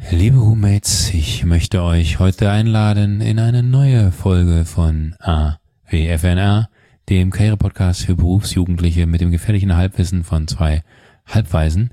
Liebe Roommates, ich möchte euch heute einladen in eine neue Folge von AWFNR, dem Karriere-Podcast für Berufsjugendliche mit dem gefährlichen Halbwissen von zwei Halbweisen.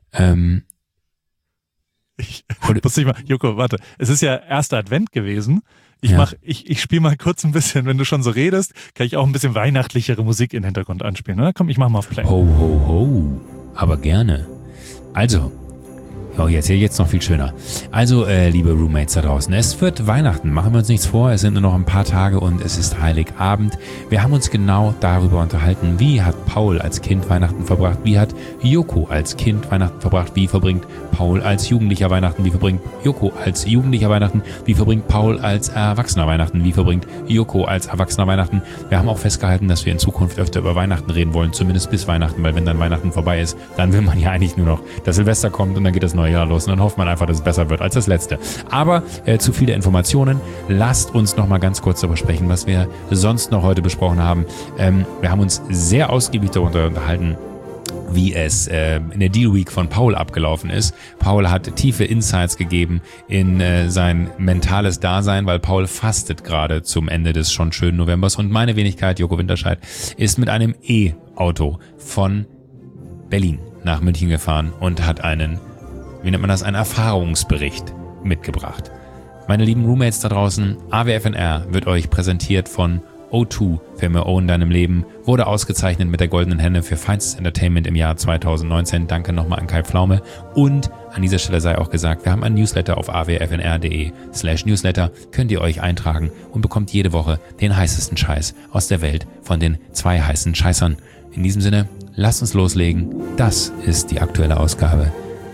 Joko, warte. Es ist ja erster Advent gewesen. Ich spiele mal kurz ein bisschen, wenn du schon so redest, kann ich auch ein bisschen weihnachtlichere Musik in den Hintergrund anspielen, oder? Komm, ich mach mal auf Play. Ho, ho, ho. Aber gerne. Also, jetzt noch viel schöner. Also, liebe Roommates da draußen, es wird Weihnachten, machen wir uns nichts vor, es sind nur noch ein paar Tage und es ist Heiligabend. Wir haben uns genau darüber unterhalten, wie hat Paul als Kind Weihnachten verbracht, wie hat Joko als Kind Weihnachten verbracht, wie verbringt Paul als Jugendlicher Weihnachten, wie verbringt Joko als Jugendlicher Weihnachten, wie verbringt Paul als Erwachsener Weihnachten, wie verbringt Joko als Erwachsener Weihnachten. Wir haben auch festgehalten, dass wir in Zukunft öfter über Weihnachten reden wollen, zumindest bis Weihnachten, weil wenn dann Weihnachten vorbei ist, dann will man ja eigentlich nur noch, dass Silvester kommt und dann geht das neue Jahr los und dann hofft man einfach, dass es besser wird als das letzte. Aber zu viele Informationen. Lasst uns noch mal ganz kurz darüber sprechen, was wir sonst noch heute besprochen haben. Wir haben uns sehr ausgiebig darüber unterhalten, wie es in der Deal Week von Paul abgelaufen ist. Paul hat tiefe Insights gegeben in sein mentales Dasein, weil Paul fastet gerade zum Ende des schon schönen Novembers und meine Wenigkeit, Joko Winterscheid, ist mit einem E-Auto von Berlin nach München gefahren und hat einen Erfahrungsbericht mitgebracht. Meine lieben Roommates da draußen, AWFNR wird euch präsentiert von O2 für mehr O in deinem Leben, wurde ausgezeichnet mit der Goldenen Henne für Feinstes Entertainment im Jahr 2019. Danke nochmal an Kai Pflaume. Und an dieser Stelle sei auch gesagt, wir haben ein Newsletter auf awfnr.de/Newsletter. Könnt ihr euch eintragen und bekommt jede Woche den heißesten Scheiß aus der Welt von den zwei heißen Scheißern. In diesem Sinne, lasst uns loslegen. Das ist die aktuelle Ausgabe.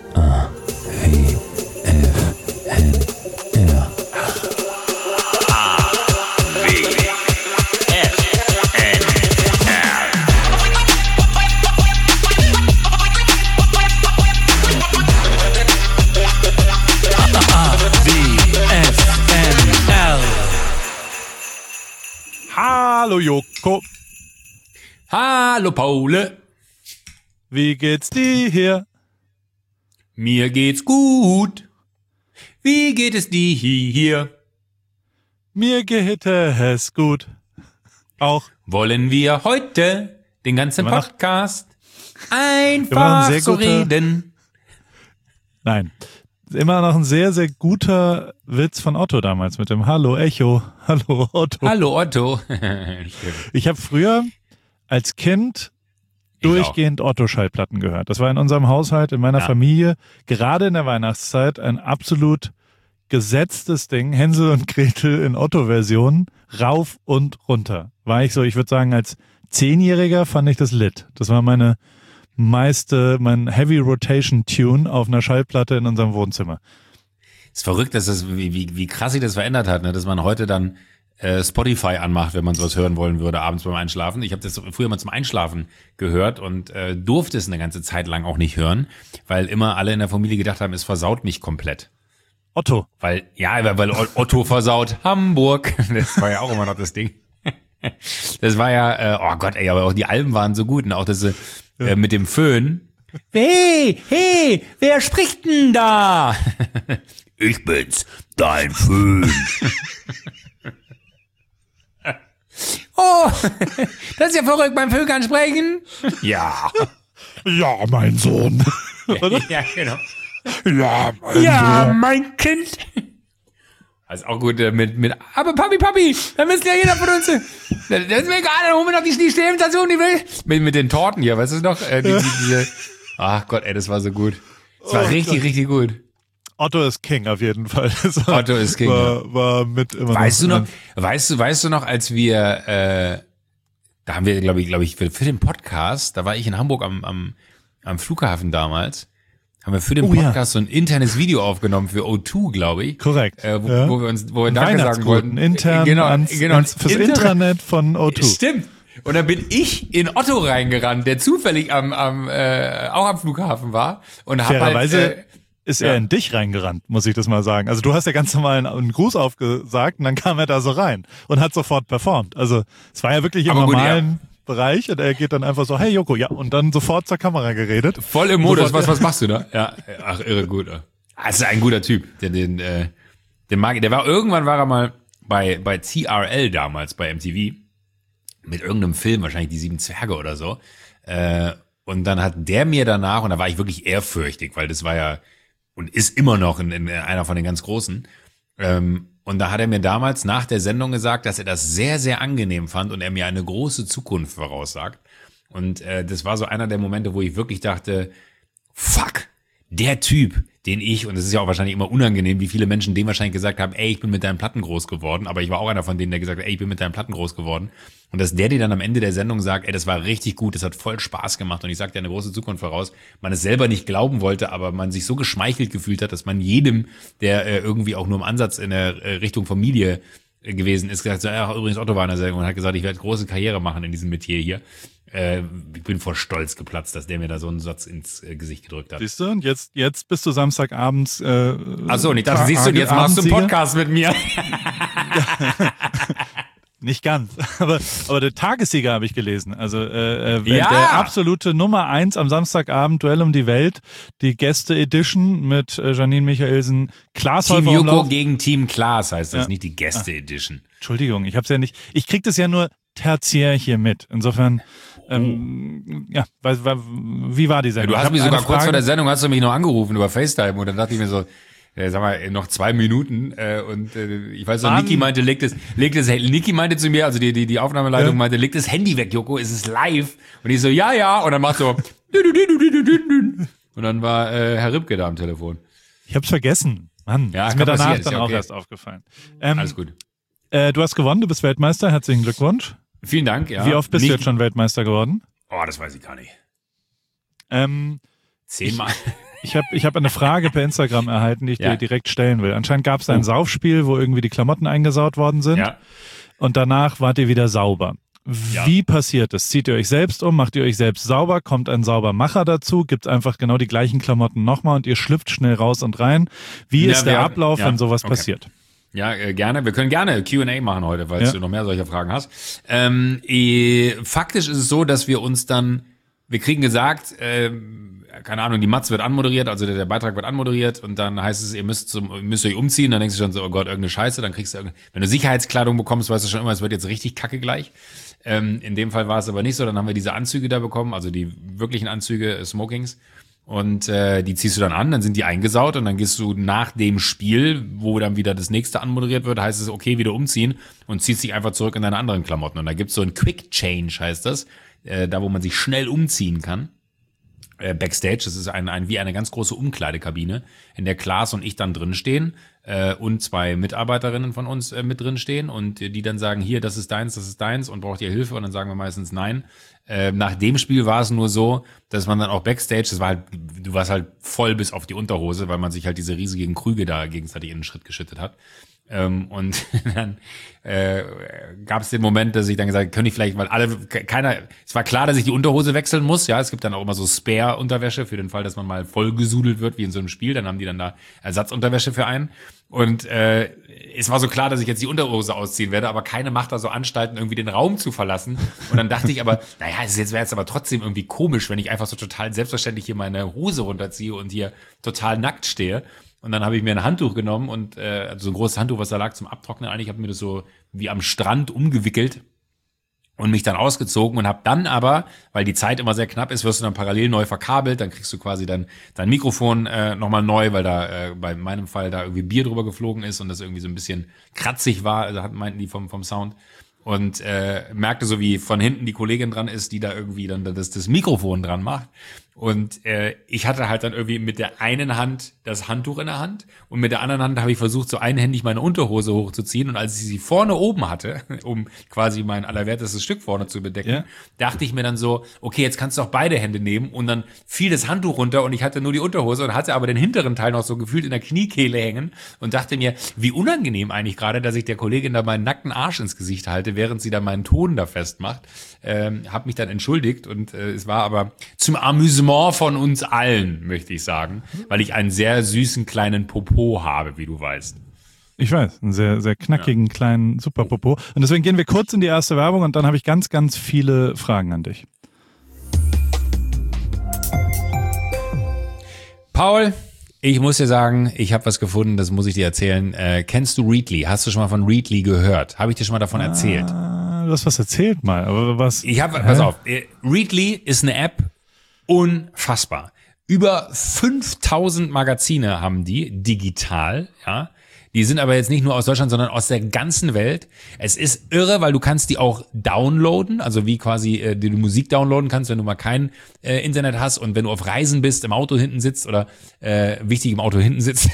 AWFNR. Hallo Joko. Hallo Paul. Wie geht's dir hier? Mir geht's gut. Wie geht es dir hier? Mir geht es gut. Auch. Wollen wir heute den ganzen Podcast einfach so reden? Nein. Immer noch ein sehr, sehr guter Witz von Otto damals mit dem Hallo Echo, Hallo Otto. Hallo Otto. Ich habe früher als Kind durchgehend Otto-Schallplatten gehört. Das war in unserem Haushalt, in meiner Familie, gerade in der Weihnachtszeit, ein absolut gesetztes Ding. Hänsel und Gretel in Otto-Version, rauf und runter. Ich würde sagen, als 10-Jähriger fand ich das lit. Das war mein Heavy Rotation Tune auf einer Schallplatte in unserem Wohnzimmer. Ist verrückt, dass das, wie krass sich das verändert hat, ne? Dass man heute dann Spotify anmacht, wenn man sowas hören wollen würde, abends beim Einschlafen. Ich habe das früher mal zum Einschlafen gehört und durfte es eine ganze Zeit lang auch nicht hören, weil immer alle in der Familie gedacht haben, es versaut mich komplett. Otto. Weil Otto versaut Hamburg. Das war ja auch immer noch das Ding. Das war ja, oh Gott, ey, aber auch die Alben waren so gut. Und auch das mit dem Föhn. Hey, wer spricht denn da? Ich bin's, dein Föhn. Oh, das ist ja verrückt, beim Föhn kann sprechen. Ja. Ja, mein Sohn. Ja, genau. Ja, mein Kind. Das ist auch gut aber Papi, dann müsste ja jeder von uns, das ist mir egal, dann holen wir noch die Stehenstation, die will. Mit den Torten hier, weißt du noch? Diese, ach Gott, ey, das war so gut. Das war richtig gut. Otto ist King auf jeden Fall. Otto ist King. War mit immer weißt du noch, als wir, da haben wir, glaube ich, für den Podcast, da war ich in Hamburg am Flughafen damals, haben wir für den Podcast so ein internes Video aufgenommen für O2, glaube ich. Korrekt. Wo wir Danke sagen wollten. Intern fürs Intranet von O2. Stimmt. Und dann bin ich in Otto reingerannt, der zufällig auch am Flughafen war. Und Fairerweise ist er in dich reingerannt, muss ich das mal sagen. Also du hast ja ganz normal einen Gruß aufgesagt und dann kam er da so rein und hat sofort performt. Also es war ja wirklich im normalen Bereich und er geht dann einfach so, hey Joko, ja, und dann sofort zur Kamera geredet. Voll im Modus, was machst du da? Ja, ach, irre gut. Das ist ein guter Typ. Den mag ich. Irgendwann war er mal bei TRL damals, bei MTV, mit irgendeinem Film, wahrscheinlich die 7 Zwerge oder so. Und dann hat der mir danach, und da war ich wirklich ehrfürchtig, weil das war ja und ist immer noch in einer von den ganz Großen. Und da hat er mir damals nach der Sendung gesagt, dass er das sehr, sehr angenehm fand und er mir eine große Zukunft voraussagt. Und das war so einer der Momente, wo ich wirklich dachte, fuck, der Typ, den ich, und es ist ja auch wahrscheinlich immer unangenehm, wie viele Menschen dem wahrscheinlich gesagt haben, ey, ich bin mit deinen Platten groß geworden, aber ich war auch einer von denen, der gesagt hat, ey, ich bin mit deinen Platten groß geworden. Und dass der dir dann am Ende der Sendung sagt, ey, das war richtig gut, das hat voll Spaß gemacht und ich sag dir eine große Zukunft voraus, man es selber nicht glauben wollte, aber man sich so geschmeichelt gefühlt hat, dass man jedem, der irgendwie auch nur im Ansatz in der Richtung Familie gewesen ist, gesagt, so, ja, übrigens Otto war in der Sendung und hat gesagt, ich werde große Karriere machen in diesem Metier hier. Ich bin vor Stolz geplatzt, dass der mir da so einen Satz ins Gesicht gedrückt hat. Siehst du, und jetzt bist du Samstagabends. Achso, und ich dachte, siehst du, und jetzt machst du einen Podcast mit mir. Nicht ganz, aber der Tagessieger habe ich gelesen. Also der absolute Nummer 1 am Samstagabend, Duell um die Welt, die Gäste-Edition mit Janine Michaelsen, Klaas Team Joko gegen Team Klaas heißt das, nicht die Gäste-Edition. Entschuldigung, ich hab's ja nicht. Ich krieg das ja nur tertiär hier mit. Insofern, wie war die Sendung? Du hast mich sogar kurz vor der Sendung hast du mich noch angerufen über FaceTime und dann dachte ich mir so, sag mal, noch 2 Minuten und ich weiß noch, Niki meinte, Niki meinte zu mir, also die Aufnahmeleitung meinte, leg das Handy weg, Joko, es ist live. Und ich so, ja, und dann macht so und dann war Herr Ribke da am Telefon. Ich hab's vergessen. Mann, ja, ist mir danach dann auch erst aufgefallen. Alles gut. Du hast gewonnen, du bist Weltmeister, herzlichen Glückwunsch. Vielen Dank, ja. Wie oft bist du jetzt schon Weltmeister geworden? Oh, das weiß ich gar nicht. 10-mal. Ich hab eine Frage per Instagram erhalten, die ich dir direkt stellen will. Anscheinend gab es ein Saufspiel, wo irgendwie die Klamotten eingesaut worden sind. Ja. Und danach wart ihr wieder sauber. Wie passiert das? Zieht ihr euch selbst um? Macht ihr euch selbst sauber? Kommt ein Saubermacher dazu? Gibt einfach genau die gleichen Klamotten nochmal und ihr schlüpft schnell raus und rein? Wie ist der Ablauf, wenn sowas passiert? Ja, gerne. Wir können gerne Q&A machen heute, weil du noch mehr solcher Fragen hast. Faktisch ist es so, dass wir uns dann, wir kriegen gesagt, keine Ahnung, die Matz wird anmoderiert, also der Beitrag wird anmoderiert und dann heißt es, ihr müsst euch umziehen, dann denkst du schon so, oh Gott, irgendeine Scheiße, dann kriegst du wenn du Sicherheitskleidung bekommst, weißt du schon immer, es wird jetzt richtig kacke gleich. In dem Fall war es aber nicht so, dann haben wir diese Anzüge da bekommen, also die wirklichen Anzüge, Smokings. Und die ziehst du dann an, dann sind die eingesaut und dann gehst du nach dem Spiel, wo dann wieder das nächste anmoderiert wird, heißt es, okay, wieder umziehen und ziehst dich einfach zurück in deine anderen Klamotten. Und da gibt's so ein Quick Change, heißt das, da wo man sich schnell umziehen kann. Backstage, das ist wie eine ganz große Umkleidekabine, in der Klaas und ich dann drin stehen und 2 Mitarbeiterinnen von uns mit drin stehen und die dann sagen, hier, das ist deins und braucht ihr Hilfe? Und dann sagen wir meistens nein. Nach dem Spiel war es nur so, dass man dann auch Backstage, du warst halt voll bis auf die Unterhose, weil man sich halt diese riesigen Krüge da gegenseitig in den Schritt geschüttet hat. Und dann gab es den Moment, dass ich dann gesagt habe, könnte ich vielleicht, weil es war klar, dass ich die Unterhose wechseln muss, ja, es gibt dann auch immer so Spare-Unterwäsche für den Fall, dass man mal vollgesudelt wird, wie in so einem Spiel, dann haben die dann da Ersatzunterwäsche für einen und es war so klar, dass ich jetzt die Unterhose ausziehen werde, aber keine macht da so Anstalten, irgendwie den Raum zu verlassen und dann dachte ich aber, naja, es wäre jetzt aber trotzdem irgendwie komisch, wenn ich einfach so total selbstverständlich hier meine Hose runterziehe und hier total nackt stehe. Und dann habe ich mir ein Handtuch genommen und so ein großes Handtuch, was da lag zum Abtrocknen eigentlich, habe mir das so wie am Strand umgewickelt und mich dann ausgezogen und habe dann aber, weil die Zeit immer sehr knapp ist, wirst du dann parallel neu verkabelt, dann kriegst du quasi dein Mikrofon nochmal neu, weil da bei meinem Fall da irgendwie Bier drüber geflogen ist und das irgendwie so ein bisschen kratzig war, also meinten die vom Sound. Und merkte so, wie von hinten die Kollegin dran ist, die da irgendwie dann das Mikrofon dran macht. Und ich hatte halt dann irgendwie mit der einen Hand das Handtuch in der Hand und mit der anderen Hand habe ich versucht, so einhändig meine Unterhose hochzuziehen. Und als ich sie vorne oben hatte, um quasi mein allerwertestes Stück vorne zu bedecken, dachte ich mir dann so, okay, jetzt kannst du auch beide Hände nehmen. Und dann fiel das Handtuch runter und ich hatte nur die Unterhose und hatte aber den hinteren Teil noch so gefühlt in der Kniekehle hängen und dachte mir, wie unangenehm eigentlich gerade, dass ich der Kollegin da meinen nackten Arsch ins Gesicht halte, während sie da meinen Ton da festmacht. Hab mich dann entschuldigt und es war aber zum Amüsement von uns allen, möchte ich sagen, weil ich einen sehr süßen kleinen Popo habe, wie du weißt. Ich weiß, einen sehr, sehr knackigen kleinen Superpopo. Und deswegen gehen wir kurz in die erste Werbung und dann habe ich ganz, ganz viele Fragen an dich. Paul, Ich muss dir sagen, ich habe was gefunden, das muss ich dir erzählen. Kennst du Readly? Hast du schon mal von Readly gehört? Habe ich dir schon mal davon erzählt? Du hast was erzählt mal, aber was? Pass auf, Readly ist eine App, unfassbar. Über 5000 Magazine haben die, digital, ja. Die sind aber jetzt nicht nur aus Deutschland, sondern aus der ganzen Welt. Es ist irre, weil du kannst die auch downloaden, also wie quasi die du Musik downloaden kannst, wenn du mal kein Internet hast und wenn du auf Reisen bist, im Auto hinten sitzt oder wichtig im Auto hinten sitzt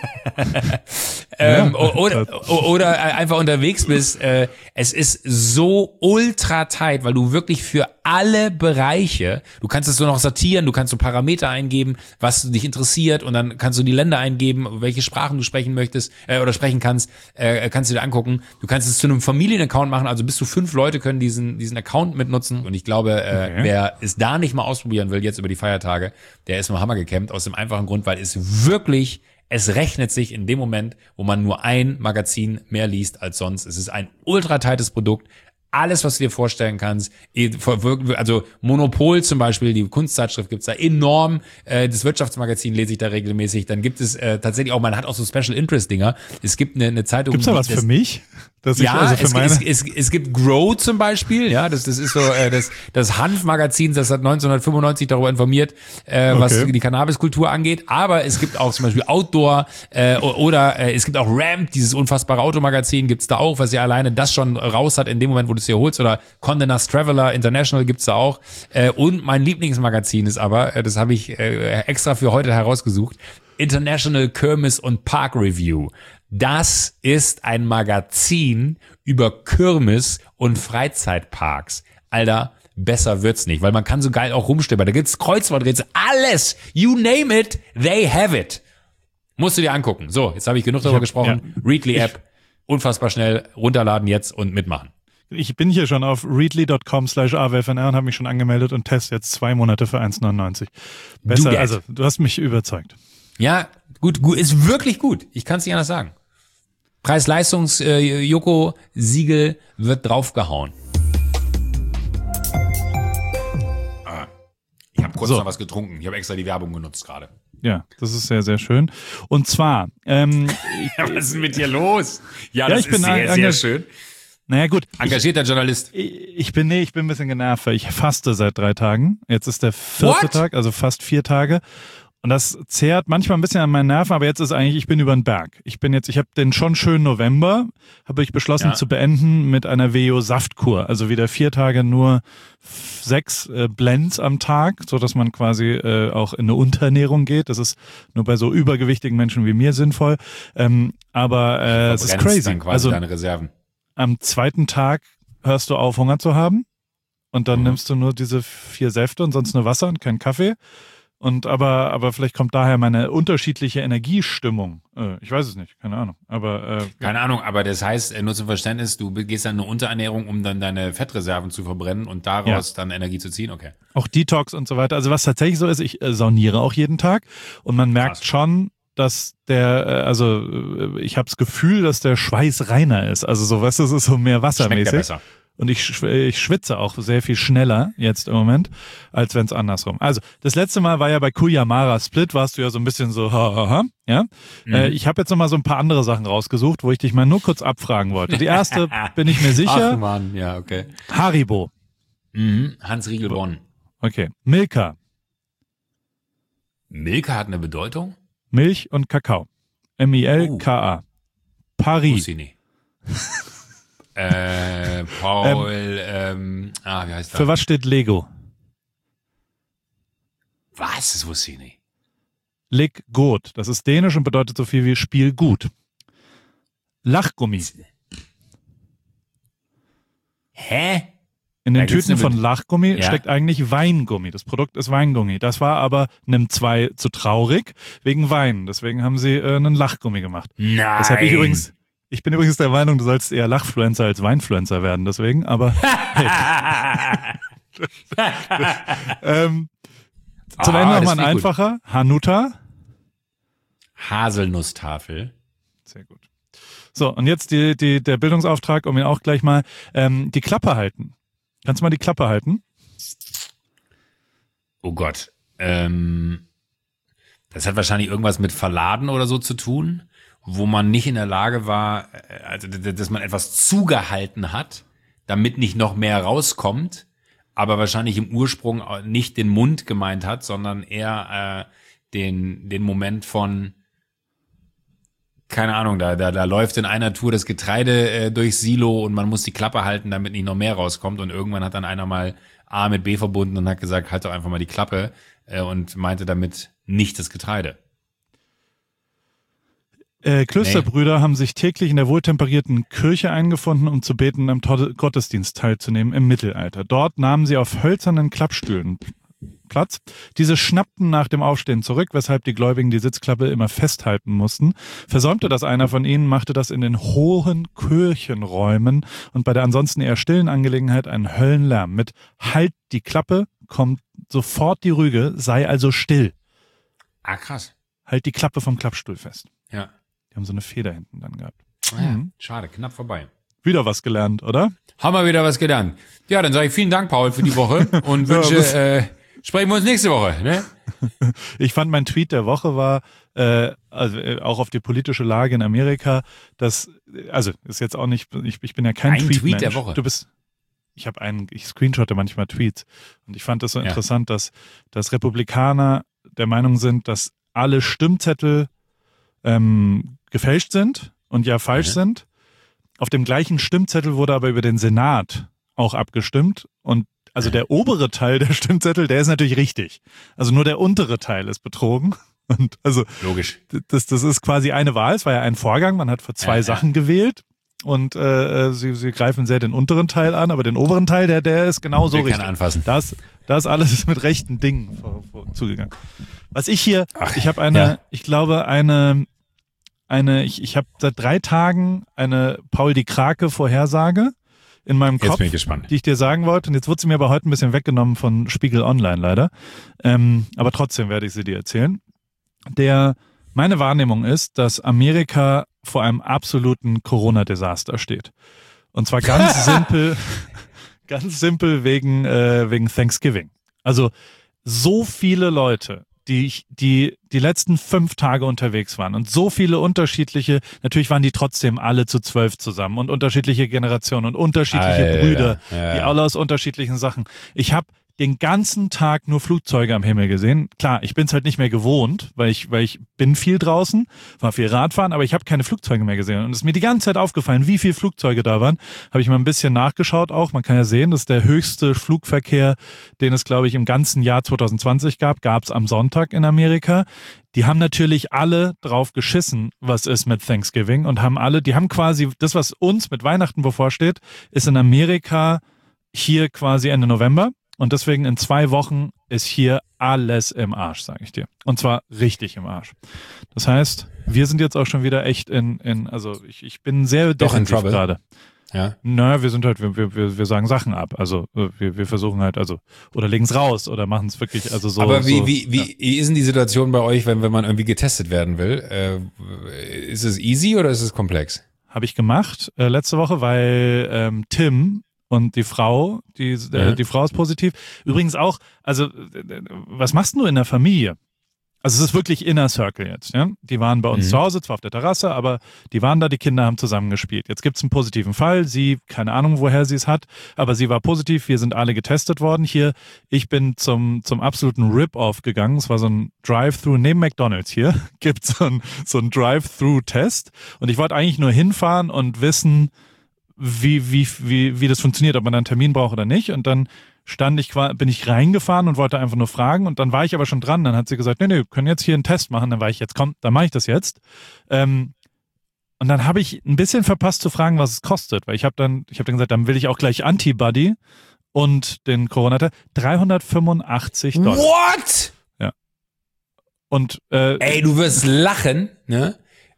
oder einfach unterwegs bist. Es ist so ultra tight, weil du wirklich für alle Bereiche, du kannst es so noch sortieren, du kannst so Parameter eingeben, was dich interessiert und dann kannst du die Länder eingeben, welche Sprachen du sprechen möchtest oder sprechen kannst, kannst du dir angucken. Du kannst es zu einem Familienaccount machen, also bis zu 5 Leute können diesen Account mitnutzen und ich glaube, wer es da nicht mal ausprobieren will, jetzt über die Feiertage, der ist nur Hammer gecampt, aus dem einfachen Grund, weil es rechnet sich in dem Moment, wo man nur ein Magazin mehr liest als sonst. Es ist ein ultra tightes Produkt. Alles, was du dir vorstellen kannst, also Monopol zum Beispiel, die Kunstzeitschrift gibt's da enorm, das Wirtschaftsmagazin lese ich da regelmäßig, dann gibt es tatsächlich auch, man hat auch so Special Interest Dinger, es gibt eine Zeitung. Gibt's da was für mich? Es gibt Grow zum Beispiel, ja, das ist so das Hanf-Magazin, das hat 1995 darüber informiert, was die Cannabiskultur angeht, aber es gibt auch zum Beispiel Outdoor oder es gibt auch Ramp, dieses unfassbare Automagazin gibt's da auch, was ja alleine das schon raus hat in dem Moment, wo du es dir holst, oder Condé Nast Traveler International gibt's da auch und mein Lieblingsmagazin ist aber, das habe ich extra für heute herausgesucht, International Kirmes und Park Review. Das ist ein Magazin über Kirmes und Freizeitparks. Alter, besser wird's nicht, weil man kann so geil auch rumstöbern. Da gibt's Kreuzworträtsel, alles, you name it, they have it. Musst du dir angucken. So, jetzt habe ich genug darüber gesprochen. Ja. Readly-App, unfassbar schnell, runterladen jetzt und mitmachen. Ich bin hier schon auf readly.com/awfnr und habe mich schon angemeldet und teste jetzt 2 Monate für 1,99. Besser, also du hast mich überzeugt. Ja, gut, ist wirklich gut. Ich kann es nicht anders sagen. Preis-Leistungs-Joko-Siegel wird draufgehauen. Ich habe kurz noch was getrunken. Ich habe extra die Werbung genutzt gerade. Ja, das ist sehr, sehr schön. Und zwar... was ist denn mit dir los? Ja, das ist sehr, sehr schön. Naja, gut. Engagierter Journalist. Ich bin ein bisschen genervt, weil ich faste seit 3 Tagen. Jetzt ist der 4. Tag, also fast 4 Tage. Und das zehrt manchmal ein bisschen an meinen Nerven, aber jetzt ist eigentlich, ich bin über den Berg. Ich habe den schon schönen November, habe ich beschlossen zu beenden mit einer Veo-Saftkur. Also wieder 4 Tage nur 6 Blends am Tag, so dass man quasi auch in eine Unterernährung geht. Das ist nur bei so übergewichtigen Menschen wie mir sinnvoll. Aber es ist crazy. Dann quasi deine Reserven. Am 2. Tag hörst du auf, Hunger zu haben. Und dann nimmst du nur diese 4 Säfte und sonst nur Wasser und keinen Kaffee. Und aber vielleicht kommt daher meine unterschiedliche Energiestimmung. Ich weiß es nicht, keine Ahnung. Keine Ahnung, aber das heißt, nur zum Verständnis, du gehst dann eine Unterernährung, um dann deine Fettreserven zu verbrennen und daraus dann Energie zu ziehen, okay. Auch Detox und so weiter. Also was tatsächlich so ist, ich sauniere auch jeden Tag und man merkt schon, dass ich habe das Gefühl, dass der Schweiß reiner ist. Also so, weißt du, es ist so mehr wassermäßig. Schmeckt ja besser. Und ich schwitze auch sehr viel schneller jetzt im Moment, als wenn es andersrum. Also das letzte Mal war ja bei Kuyamara Split, warst du ja so ein bisschen so, ja. Ich habe jetzt nochmal so ein paar andere Sachen rausgesucht, wo ich dich mal nur kurz abfragen wollte. Die erste, bin ich mir sicher. Ach Mann, ja, okay. Haribo. Hans Riegel Bonn. Okay. Milka. Milka hat eine Bedeutung? Milch und Kakao. M-I-L-K-A. Paris. Rossini. Paul, wie heißt das? Für was steht Lego? Was? Das wusste ich nicht. Leg gut. Das ist dänisch und bedeutet so viel wie Spiel gut. Lachgummi. Hä? In den Tüten von Lachgummi steckt eigentlich Weingummi. Das Produkt ist Weingummi. Das war aber einem 2 zu traurig wegen Wein. Deswegen haben sie einen Lachgummi gemacht. Nein. Das habe ich bin übrigens der Meinung, du sollst eher Lachfluencer als Weinfluencer werden, deswegen, aber hey. Zum Ende nochmal ein einfacher. Gut. Hanuta. Haselnusstafel. Sehr gut. So, und jetzt der Bildungsauftrag, um ihn auch gleich mal, die Klappe halten. Kannst du mal die Klappe halten? Oh Gott. Das hat wahrscheinlich irgendwas mit Verladen oder so zu tun, wo man nicht in der Lage war, also dass man etwas zugehalten hat, damit nicht noch mehr rauskommt, aber wahrscheinlich im Ursprung nicht den Mund gemeint hat, sondern eher den Moment von, keine Ahnung, da läuft in einer Tour das Getreide durchs Silo und man muss die Klappe halten, damit nicht noch mehr rauskommt, und irgendwann hat dann einer mal A mit B verbunden und hat gesagt, halt doch einfach mal die Klappe, und meinte damit nicht das Getreide. Klösterbrüder haben sich täglich in der wohltemperierten Kirche eingefunden, um zu beten, am Gottesdienst teilzunehmen im Mittelalter. Dort nahmen sie auf hölzernen Klappstühlen Platz. Diese schnappten nach dem Aufstehen zurück, weshalb die Gläubigen die Sitzklappe immer festhalten mussten. Versäumte das einer von ihnen, machte das in den hohen Kirchenräumen und bei der ansonsten eher stillen Angelegenheit einen Höllenlärm. Mit Halt die Klappe kommt sofort die Rüge, sei also still. Ah, krass. Halt die Klappe vom Klappstuhl fest. Ja. Die haben so eine Feder hinten dann gehabt. Ja, schade, knapp vorbei. Wieder was gelernt, oder? Haben wir wieder was gelernt. Ja, dann sage ich vielen Dank, Paul, für die Woche und wünsche, sprechen wir uns nächste Woche. Ne? Ich fand, mein Tweet der Woche war, auch auf die politische Lage in Amerika, dass, also ist jetzt auch nicht, ich bin ja kein Tweet der Woche. Ich screenshotte manchmal Tweets und ich fand das so interessant, dass Republikaner der Meinung sind, dass alle Stimmzettel gefälscht sind und falsch sind. Auf dem gleichen Stimmzettel wurde aber über den Senat auch abgestimmt und also der obere Teil der Stimmzettel, der ist natürlich richtig. Also nur der untere Teil ist betrogen. Und also logisch. Das ist quasi eine Wahl. Es war ja ein Vorgang. Man hat für zwei Sachen gewählt. Und sie greifen sehr den unteren Teil an, aber den oberen Teil, der ist genauso richtig. Kann anfassen. Das alles mit rechten Dingen zugegangen. Was ich hier, ich habe ich habe seit 3 Tagen eine Paul die Krake Vorhersage in meinem Kopf, jetzt bin ich gespannt, die ich dir sagen wollte. Und jetzt wurde sie mir aber heute ein bisschen weggenommen von Spiegel Online leider. Aber trotzdem werde ich sie dir erzählen. Meine Wahrnehmung ist, dass Amerika vor einem absoluten Corona-Desaster steht. Und zwar ganz simpel wegen Thanksgiving. Also so viele Leute, die letzten 5 Tage unterwegs waren und so viele unterschiedliche, natürlich waren die trotzdem alle zu 12 zusammen und unterschiedliche Generationen und unterschiedliche Brüder, die alle aus unterschiedlichen Sachen. Ich habe den ganzen Tag nur Flugzeuge am Himmel gesehen. Klar, ich bin es halt nicht mehr gewohnt, weil ich bin viel draußen, war viel Radfahren, aber ich habe keine Flugzeuge mehr gesehen. Und es ist mir die ganze Zeit aufgefallen, wie viele Flugzeuge da waren. Habe ich mal ein bisschen nachgeschaut auch. Man kann ja sehen, das ist der höchste Flugverkehr, den es, glaube ich, im ganzen Jahr 2020 gab es am Sonntag in Amerika. Die haben natürlich alle drauf geschissen, was ist mit Thanksgiving und die haben quasi das, was uns mit Weihnachten bevorsteht, ist in Amerika hier quasi Ende November. Und deswegen in 2 Wochen ist hier alles im Arsch, sage ich dir. Und zwar richtig im Arsch. Das heißt, wir sind jetzt auch schon wieder echt also ich bin sehr defensiv gerade. Ja. Naja, wir sind halt, wir sagen Sachen ab. Also wir versuchen halt, oder legen es raus oder machen es wirklich, also so. Aber wie ist denn die Situation bei euch, wenn man irgendwie getestet werden will? Ist es easy oder ist es komplex? Habe ich gemacht letzte Woche, weil Tim und die Frau, die Frau ist positiv. Übrigens auch, also was machst du in der Familie? Also es ist wirklich Inner Circle jetzt. Ja? Die waren bei uns zu Hause, zwar auf der Terrasse, aber die waren da, die Kinder haben zusammengespielt. Jetzt gibt es einen positiven Fall. Sie, keine Ahnung, woher sie es hat, aber sie war positiv. Wir sind alle getestet worden hier. Ich bin zum absoluten Rip-Off gegangen. Es war so ein Drive-Thru, neben McDonald's hier gibt es so ein Drive-Thru-Test. Und ich wollte eigentlich nur hinfahren und wissen, wie das funktioniert, ob man einen Termin braucht oder nicht. Und dann bin ich reingefahren und wollte einfach nur fragen. Und dann war ich aber schon dran. Dann hat sie gesagt, nee, wir können jetzt hier einen Test machen. Dann war ich jetzt, komm, dann mache ich das jetzt. Und dann habe ich ein bisschen verpasst zu fragen, was es kostet. Weil ich habe dann gesagt, dann will ich auch gleich Antibody und den Corona-Test. $385. What? Ja. Und ey, du wirst lachen, ne?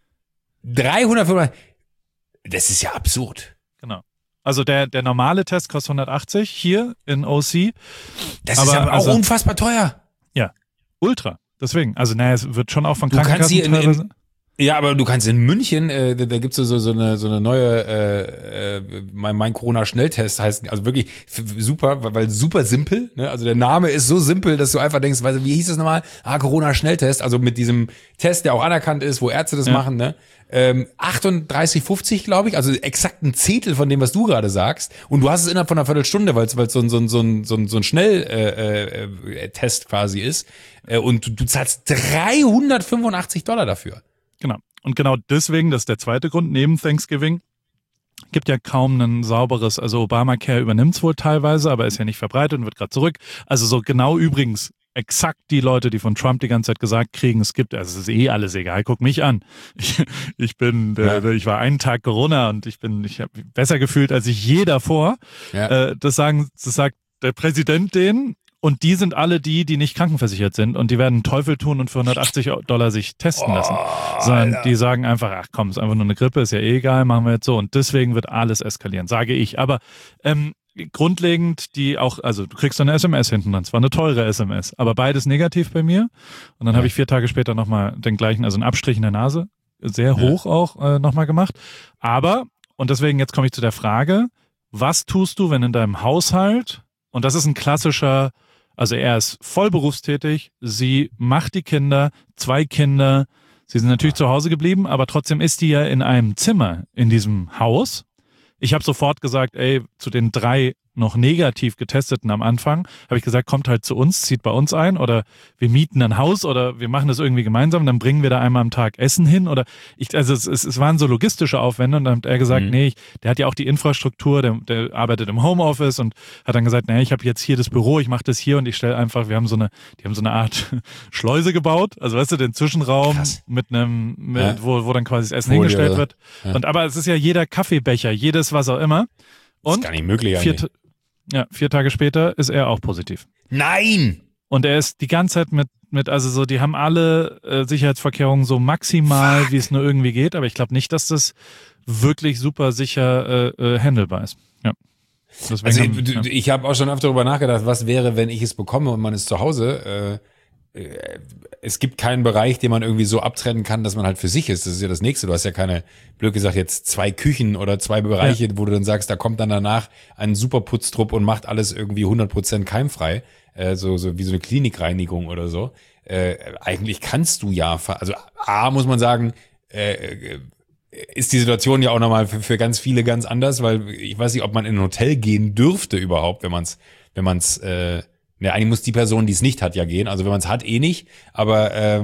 385. Das ist ja absurd. Genau. Also der normale Test kostet 180 hier in OC. Das ist aber auch unfassbar teuer. Ja, ultra. Deswegen, also es wird schon auch von Krankenkassen teilweise. Ja, aber du kannst in München, da gibt's so eine neue, mein Corona-Schnelltest heißt, also wirklich super, weil super simpel, ne? Also der Name ist so simpel, dass du einfach denkst, weißt du, wie hieß das nochmal? Corona-Schnelltest, also mit diesem Test, der auch anerkannt ist, wo Ärzte das machen, ne? 38,50, glaube ich, also exakt ein Zehntel von dem, was du gerade sagst. Und du hast es innerhalb von einer Viertelstunde, weil es so ein Schnelltest quasi ist. Und du zahlst $385 dafür. Genau. Und genau deswegen, das ist der zweite Grund, neben Thanksgiving, gibt ja kaum ein sauberes, also Obamacare übernimmt es wohl teilweise, aber ist ja nicht verbreitet und wird gerade zurück. Also so genau übrigens exakt die Leute, die von Trump die ganze Zeit gesagt kriegen, es gibt, also es ist alles egal, guck mich an. Ich war einen Tag Corona und ich habe besser gefühlt als ich je davor. Ja. Das sagt der Präsident denen. Und die sind alle die nicht krankenversichert sind und die werden einen Teufel tun und für $180 sich testen lassen. Sondern die sagen einfach, ach komm, ist einfach nur eine Grippe, ist ja eh egal, machen wir jetzt so. Und deswegen wird alles eskalieren, sage ich. Aber grundlegend also du kriegst eine SMS hinten dran, zwar eine teure SMS, aber beides negativ bei mir. Und dann habe ich 4 Tage später nochmal den gleichen, also einen Abstrich in der Nase, sehr hoch auch nochmal gemacht. Aber, und deswegen jetzt komme ich zu der Frage, was tust du, wenn in deinem Haushalt, und das ist ein klassischer, also er ist voll berufstätig, sie macht die Kinder, 2 Kinder, sie sind natürlich zu Hause geblieben, aber trotzdem ist die ja in einem Zimmer in diesem Haus. Ich habe sofort gesagt, zu den 3 noch negativ getesteten am Anfang, habe ich gesagt, kommt halt zu uns, zieht bei uns ein oder wir mieten ein Haus oder wir machen das irgendwie gemeinsam, dann bringen wir da einmal am Tag Essen hin oder es waren so logistische Aufwände und dann hat er gesagt, der hat ja auch die Infrastruktur, der arbeitet im Homeoffice und hat dann gesagt, ich habe jetzt hier das Büro, ich mache das hier und ich stelle einfach, die haben so eine Art Schleuse gebaut, also weißt du, den Zwischenraum wo dann quasi das Essen hingestellt wird. Ja. Aber es ist ja jeder Kaffeebecher, jedes was auch immer. Und das ist gar nicht möglich eigentlich. 4 Tage später ist er auch positiv. Nein! Und er ist die ganze Zeit die haben alle Sicherheitsvorkehrungen so maximal, wie es nur irgendwie geht, aber ich glaube nicht, dass das wirklich super sicher handelbar ist. Ja. Deswegen ich habe auch schon oft darüber nachgedacht, was wäre, wenn ich es bekomme und man ist zu Hause. Es gibt keinen Bereich, den man irgendwie so abtrennen kann, dass man halt für sich ist. Das ist ja das Nächste. Du hast ja keine, blöd gesagt, jetzt 2 Küchen oder 2 Bereiche, wo du dann sagst, da kommt dann danach ein Superputztrupp und macht alles irgendwie 100% keimfrei. So wie so eine Klinikreinigung oder so. Eigentlich kannst du ja, also muss man sagen, ist die Situation ja auch nochmal für ganz viele ganz anders, weil ich weiß nicht, ob man in ein Hotel gehen dürfte überhaupt, wenn man's eigentlich muss die Person, die es nicht hat, ja gehen. Also wenn man es hat, nicht. Aber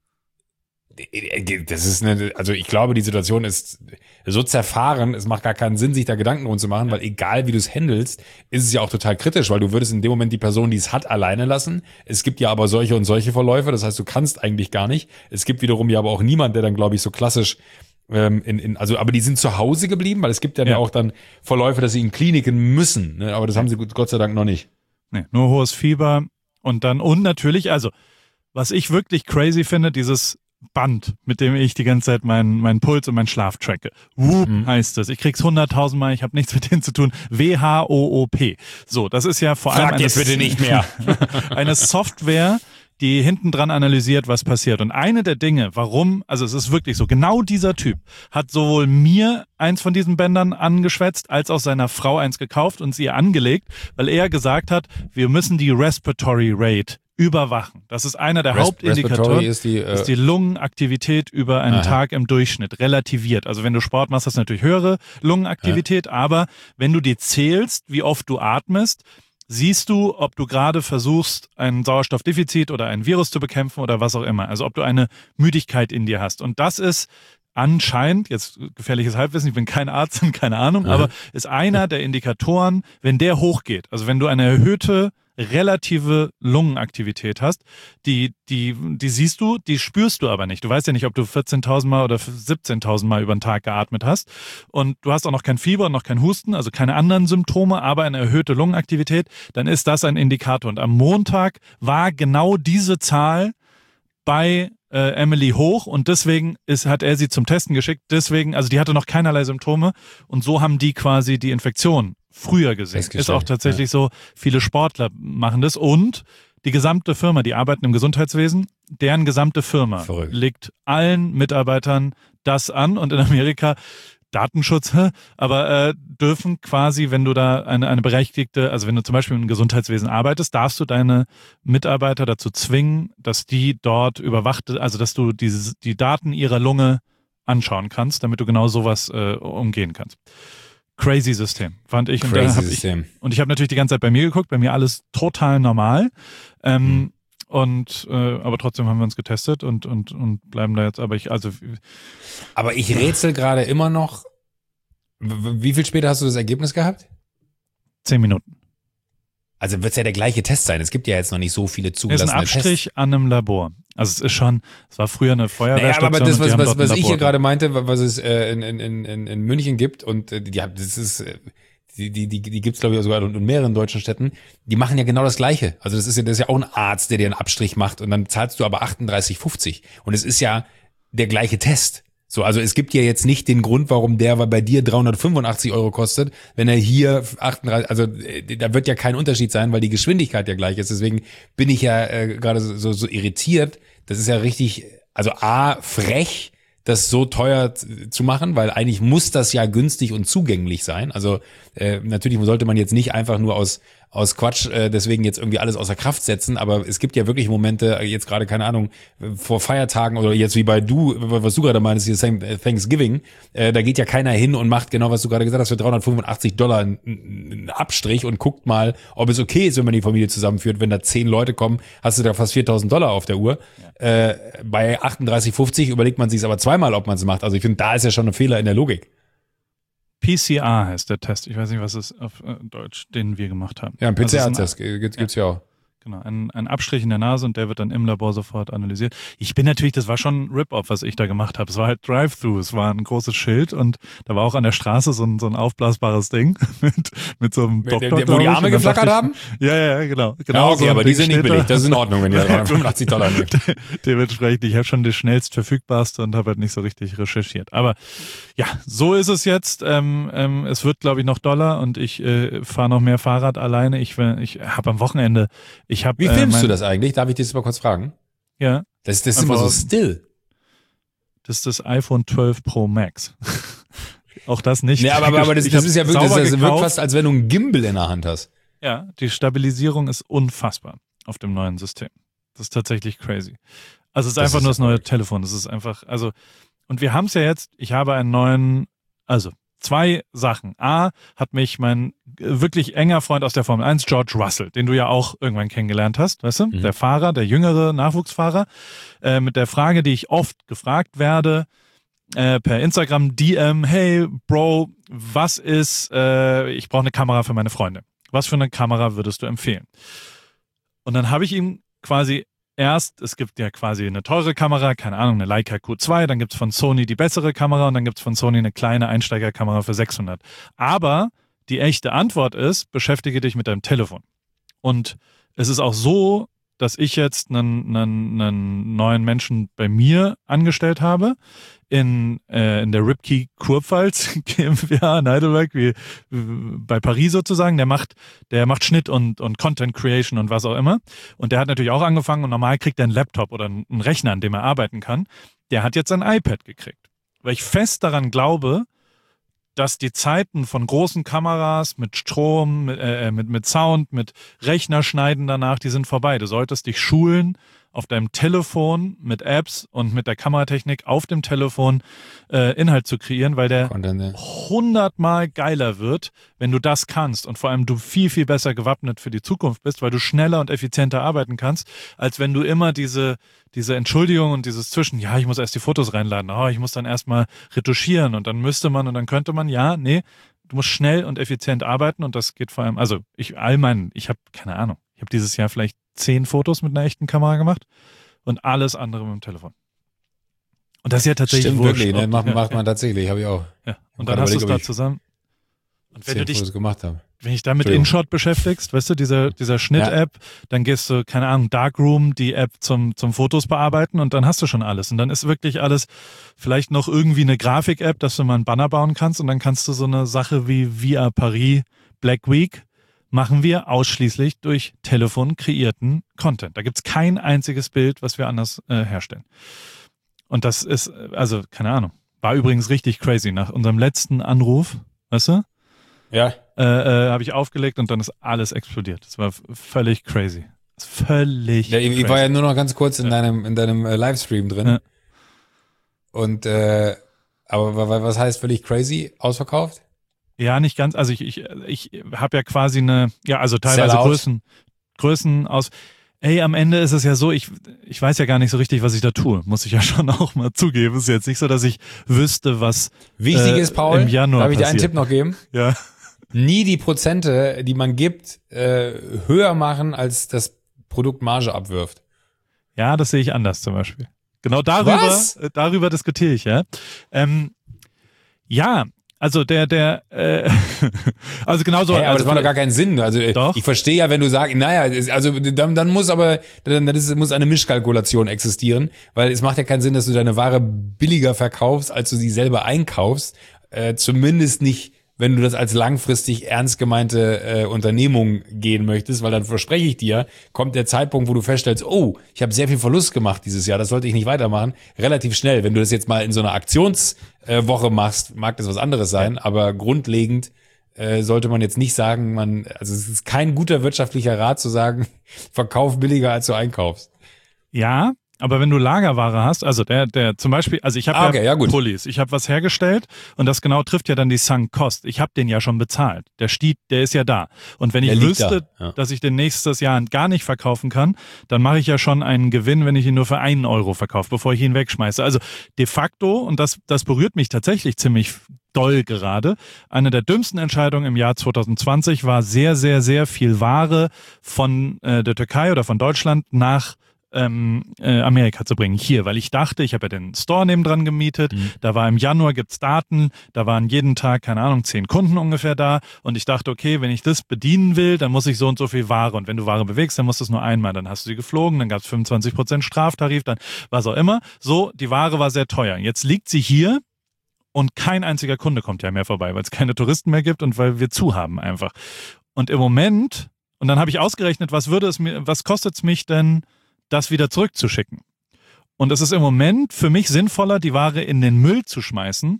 das ist also ich glaube, die Situation ist so zerfahren, es macht gar keinen Sinn, sich da Gedanken drum zu machen, weil egal wie du es handelst, ist es ja auch total kritisch, weil du würdest in dem Moment die Person, die es hat, alleine lassen. Es gibt ja aber solche und solche Verläufe, das heißt, du kannst eigentlich gar nicht. Es gibt wiederum ja aber auch niemand, der dann, glaube ich, so klassisch aber die sind zu Hause geblieben, weil es gibt ja auch dann Verläufe, dass sie in Kliniken müssen, ne? Aber das haben sie Gott sei Dank noch nicht. Nee, nur hohes Fieber und natürlich, also was ich wirklich crazy finde, dieses Band, mit dem ich die ganze Zeit meinen Puls und meinen Schlaf tracke. Whoop heißt es. Ich krieg's 100.000 Mal, ich habe nichts mit denen zu tun. WHOOP. So, das ist ja vor allem Frag jetzt bitte nicht mehr. eine Software, die hinten dran analysiert, was passiert. Und eine der Dinge, also es ist wirklich so, genau dieser Typ hat sowohl mir eins von diesen Bändern angeschwätzt, als auch seiner Frau eins gekauft und sie angelegt, weil er gesagt hat, wir müssen die Respiratory Rate überwachen. Das ist einer der Hauptindikatoren, ist die Lungenaktivität über einen Tag im Durchschnitt, relativiert. Also wenn du Sport machst, hast du natürlich höhere Lungenaktivität, aber wenn du dir zählst, wie oft du atmest, siehst du, ob du gerade versuchst, ein Sauerstoffdefizit oder ein Virus zu bekämpfen oder was auch immer. Also ob du eine Müdigkeit in dir hast. Und das ist anscheinend, jetzt gefährliches Halbwissen, ich bin kein Arzt und keine Ahnung, aber ist einer der Indikatoren, wenn der hochgeht. Also wenn du eine erhöhte relative Lungenaktivität hast, die siehst du, die spürst du aber nicht. Du weißt ja nicht, ob du 14.000 Mal oder 17.000 Mal über den Tag geatmet hast und du hast auch noch kein Fieber und noch kein Husten, also keine anderen Symptome, aber eine erhöhte Lungenaktivität, dann ist das ein Indikator. Und am Montag war genau diese Zahl bei Emily hoch und deswegen hat er sie zum Testen geschickt. Deswegen, also die hatte noch keinerlei Symptome und so haben die quasi die Infektion früher gesehen. Ist auch tatsächlich so, viele Sportler machen das und die gesamte Firma, die arbeiten im Gesundheitswesen, deren gesamte Firma legt allen Mitarbeitern das an und in Amerika Datenschutz, aber dürfen quasi, wenn du da eine berechtigte, also wenn du zum Beispiel im Gesundheitswesen arbeitest, darfst du deine Mitarbeiter dazu zwingen, dass die dort überwacht, also dass du die Daten ihrer Lunge anschauen kannst, damit du genau sowas umgehen kannst. Crazy System, fand ich. Und ich habe natürlich die ganze Zeit bei mir geguckt, bei mir alles total normal. Aber trotzdem haben wir uns getestet und bleiben da jetzt. Aber ich rätsel gerade immer noch. Wie viel später hast du das Ergebnis gehabt? 10 Minuten. Also wird es ja der gleiche Test sein. Es gibt ja jetzt noch nicht so viele zugelassene Tests. Es ist ein Abstrich an einem Labor. Also es war früher eine Feuerwehrstation. Naja, aber das, was ich hier gerade meinte, was es in München gibt und das ist die gibt's glaube ich sogar in mehreren deutschen Städten, die machen ja genau das Gleiche. Also das ist ja auch ein Arzt, der dir einen Abstrich macht und dann zahlst du aber 38,50 und es ist ja der gleiche Test. So, also es gibt ja jetzt nicht den Grund, warum der bei dir 385 € kostet, wenn er hier 38, also da wird ja kein Unterschied sein, weil die Geschwindigkeit ja gleich ist. Deswegen bin ich ja gerade so irritiert. Das ist ja richtig, also A, frech, das so teuer zu machen, weil eigentlich muss das ja günstig und zugänglich sein. Also natürlich sollte man jetzt nicht einfach nur aus Quatsch deswegen jetzt irgendwie alles außer Kraft setzen, aber es gibt ja wirklich Momente, jetzt gerade, keine Ahnung, vor Feiertagen oder jetzt wie was du gerade meinst, hier Thanksgiving, da geht ja keiner hin und macht genau, was du gerade gesagt hast, für $385 einen Abstrich und guckt mal, ob es okay ist, wenn man die Familie zusammenführt. Wenn da 10 Leute kommen, hast du da fast $4.000 auf der Uhr. Ja. Bei 38,50 überlegt man sich aber zweimal, ob man es macht. Also ich finde, da ist ja schon ein Fehler in der Logik. PCR heißt der Test. Ich weiß nicht, was es auf Deutsch, den wir gemacht haben. Ja, ein PCR-Test gibt's ja auch. Genau, ein Abstrich in der Nase und der wird dann im Labor sofort analysiert. Das war schon ein Rip-Off, was ich da gemacht habe. Es war halt Drive-Thru, es war ein großes Schild und da war auch an der Straße so ein aufblasbares Ding mit so einem Doktor. Wo die Arme geflackert haben? Ja, genau. Ja, okay, so aber die sind nicht billig, das ist in Ordnung, wenn die $385 nehmen. Dementsprechend, ich habe schon das schnellst verfügbarste und habe halt nicht so richtig recherchiert. Aber ja, so ist es jetzt. Es wird, glaube ich, noch doller und ich fahre noch mehr Fahrrad alleine. Ich habe am Wochenende Wie filmst du das eigentlich? Darf ich dir das mal kurz fragen? Ja. Das ist immer so still. Das ist das iPhone 12 Pro Max. Auch das nicht. Nee, aber das ist ja wirklich, das wirkt fast, als wenn du einen Gimbal in der Hand hast. Ja, die Stabilisierung ist unfassbar auf dem neuen System. Das ist tatsächlich crazy. Also es ist einfach nur das neue Telefon. Das ist einfach, und wir haben es ja jetzt, ich habe einen neuen, 2 Sachen. A, hat mich mein wirklich enger Freund aus der Formel 1, George Russell, den du ja auch irgendwann kennengelernt hast, weißt du? Der Fahrer, der jüngere Nachwuchsfahrer, mit der Frage, die ich oft gefragt werde, per Instagram DM, hey Bro, ich brauche eine Kamera für meine Freunde. Was für eine Kamera würdest du empfehlen? Und dann habe ich ihm quasi es gibt ja quasi eine teure Kamera, keine Ahnung, eine Leica Q2, dann gibt's von Sony die bessere Kamera und dann gibt's von Sony eine kleine Einsteigerkamera für 600. Aber die echte Antwort ist, beschäftige dich mit deinem Telefon. Und es ist auch so, dass ich jetzt einen neuen Menschen bei mir angestellt habe, in der Ripkey Kurpfalz GmbH in Heidelberg, wie bei Paris sozusagen. Der macht Schnitt und Content Creation und was auch immer. Und der hat natürlich auch angefangen und normal kriegt er einen Laptop oder einen Rechner, an dem er arbeiten kann. Der hat jetzt ein iPad gekriegt. Weil ich fest daran glaube, dass die Zeiten von großen Kameras mit Strom, mit Sound, mit Rechnerschneiden danach, die sind vorbei. Du solltest dich schulen, auf deinem Telefon mit Apps und mit der Kameratechnik auf dem Telefon Inhalt zu kreieren, weil der 100-mal geiler wird, wenn du das kannst und vor allem du viel, viel besser gewappnet für die Zukunft bist, weil du schneller und effizienter arbeiten kannst, als wenn du immer diese Entschuldigung und dieses ich muss erst die Fotos reinladen, ich muss dann erstmal retuschieren und dann müsste man und dann könnte man, du musst schnell und effizient arbeiten und das geht vor allem, ich habe keine Ahnung, ich habe dieses Jahr vielleicht 10 Fotos mit einer echten Kamera gemacht und alles andere mit dem Telefon. Und das ist ja tatsächlich Stimmt wurscht, wirklich, ne? Macht man tatsächlich, habe ich auch. Ja. Und dann hast du es da zusammen. Und wenn du dich, Fotos gemacht haben. Wenn dich damit InShot beschäftigst, weißt du, dieser Schnitt-App, dann gehst du, keine Ahnung, Darkroom, die App zum Fotos bearbeiten und dann hast du schon alles. Und dann ist wirklich alles, vielleicht noch irgendwie eine Grafik-App, dass du mal einen Banner bauen kannst und dann kannst du so eine Sache wie VR Paris Black Week machen wir ausschließlich durch Telefon kreierten Content. Da gibt es kein einziges Bild, was wir anders herstellen. Und das ist, also keine Ahnung, war übrigens richtig crazy. Nach unserem letzten Anruf, weißt du? Ja. Habe ich aufgelegt und dann ist alles explodiert. Das war völlig crazy. Völlig crazy. Ich war ja nur noch ganz kurz in deinem Livestream drin. Ja. Und aber was heißt völlig crazy? Ausverkauft? Ja, nicht ganz. Also ich habe ja quasi also teilweise Größen aus. Ey, am Ende ist es ja so, ich weiß ja gar nicht so richtig, was ich da tue. Muss ich ja schon auch mal zugeben. Es ist jetzt nicht so, dass ich wüsste, was wichtig ist, Paul, im Januar darf ich dir einen passiert. Tipp noch geben? Ja. Nie die Prozente, die man gibt, höher machen, als das Produkt Marge abwirft. Ja, das sehe ich anders zum Beispiel. Genau darüber diskutiere ich, ja. Ja, also also genauso. Hey, aber das macht doch gar keinen Sinn. Also doch. Ich verstehe ja, wenn du sagst, also dann muss eine Mischkalkulation existieren, weil es macht ja keinen Sinn, dass du deine Ware billiger verkaufst, als du sie selber einkaufst. Zumindest nicht, wenn du das als langfristig ernst gemeinte Unternehmung gehen möchtest, weil dann verspreche ich dir, kommt der Zeitpunkt, wo du feststellst, oh, ich habe sehr viel Verlust gemacht dieses Jahr, das sollte ich nicht weitermachen, relativ schnell. Wenn du das jetzt mal in so einer Aktionswoche machst, mag das was anderes sein, aber grundlegend sollte man jetzt nicht sagen, also es ist kein guter wirtschaftlicher Rat zu sagen, verkauf billiger, als du einkaufst. Ja, aber wenn du Lagerware hast, also der zum Beispiel, also ich habe Pullis, ich habe was hergestellt und das genau trifft ja dann die Sunk Cost. Ich habe den ja schon bezahlt. Der ist ja da. Und wenn ich wüsste, dass ich den nächstes Jahr gar nicht verkaufen kann, dann mache ich ja schon einen Gewinn, wenn ich ihn nur für 1 Euro verkaufe, bevor ich ihn wegschmeiße. Also de facto, und das berührt mich tatsächlich ziemlich doll gerade, eine der dümmsten Entscheidungen im Jahr 2020 war sehr, sehr, sehr viel Ware von der Türkei oder von Deutschland nach Amerika zu bringen, hier, weil ich dachte, ich habe ja den Store nebendran gemietet, da war im Januar, gibt's Daten, da waren jeden Tag, keine Ahnung, 10 Kunden ungefähr da und ich dachte, okay, wenn ich das bedienen will, dann muss ich so und so viel Ware und wenn du Ware bewegst, dann musst du es nur einmal, dann hast du sie geflogen, dann gab's 25% Straftarif, dann was auch immer, so, die Ware war sehr teuer. Jetzt liegt sie hier und kein einziger Kunde kommt ja mehr vorbei, weil es keine Touristen mehr gibt und weil wir zu haben einfach. Und im Moment, und dann habe ich ausgerechnet, was kostet's mich denn, das wieder zurückzuschicken. Und es ist im Moment für mich sinnvoller, die Ware in den Müll zu schmeißen,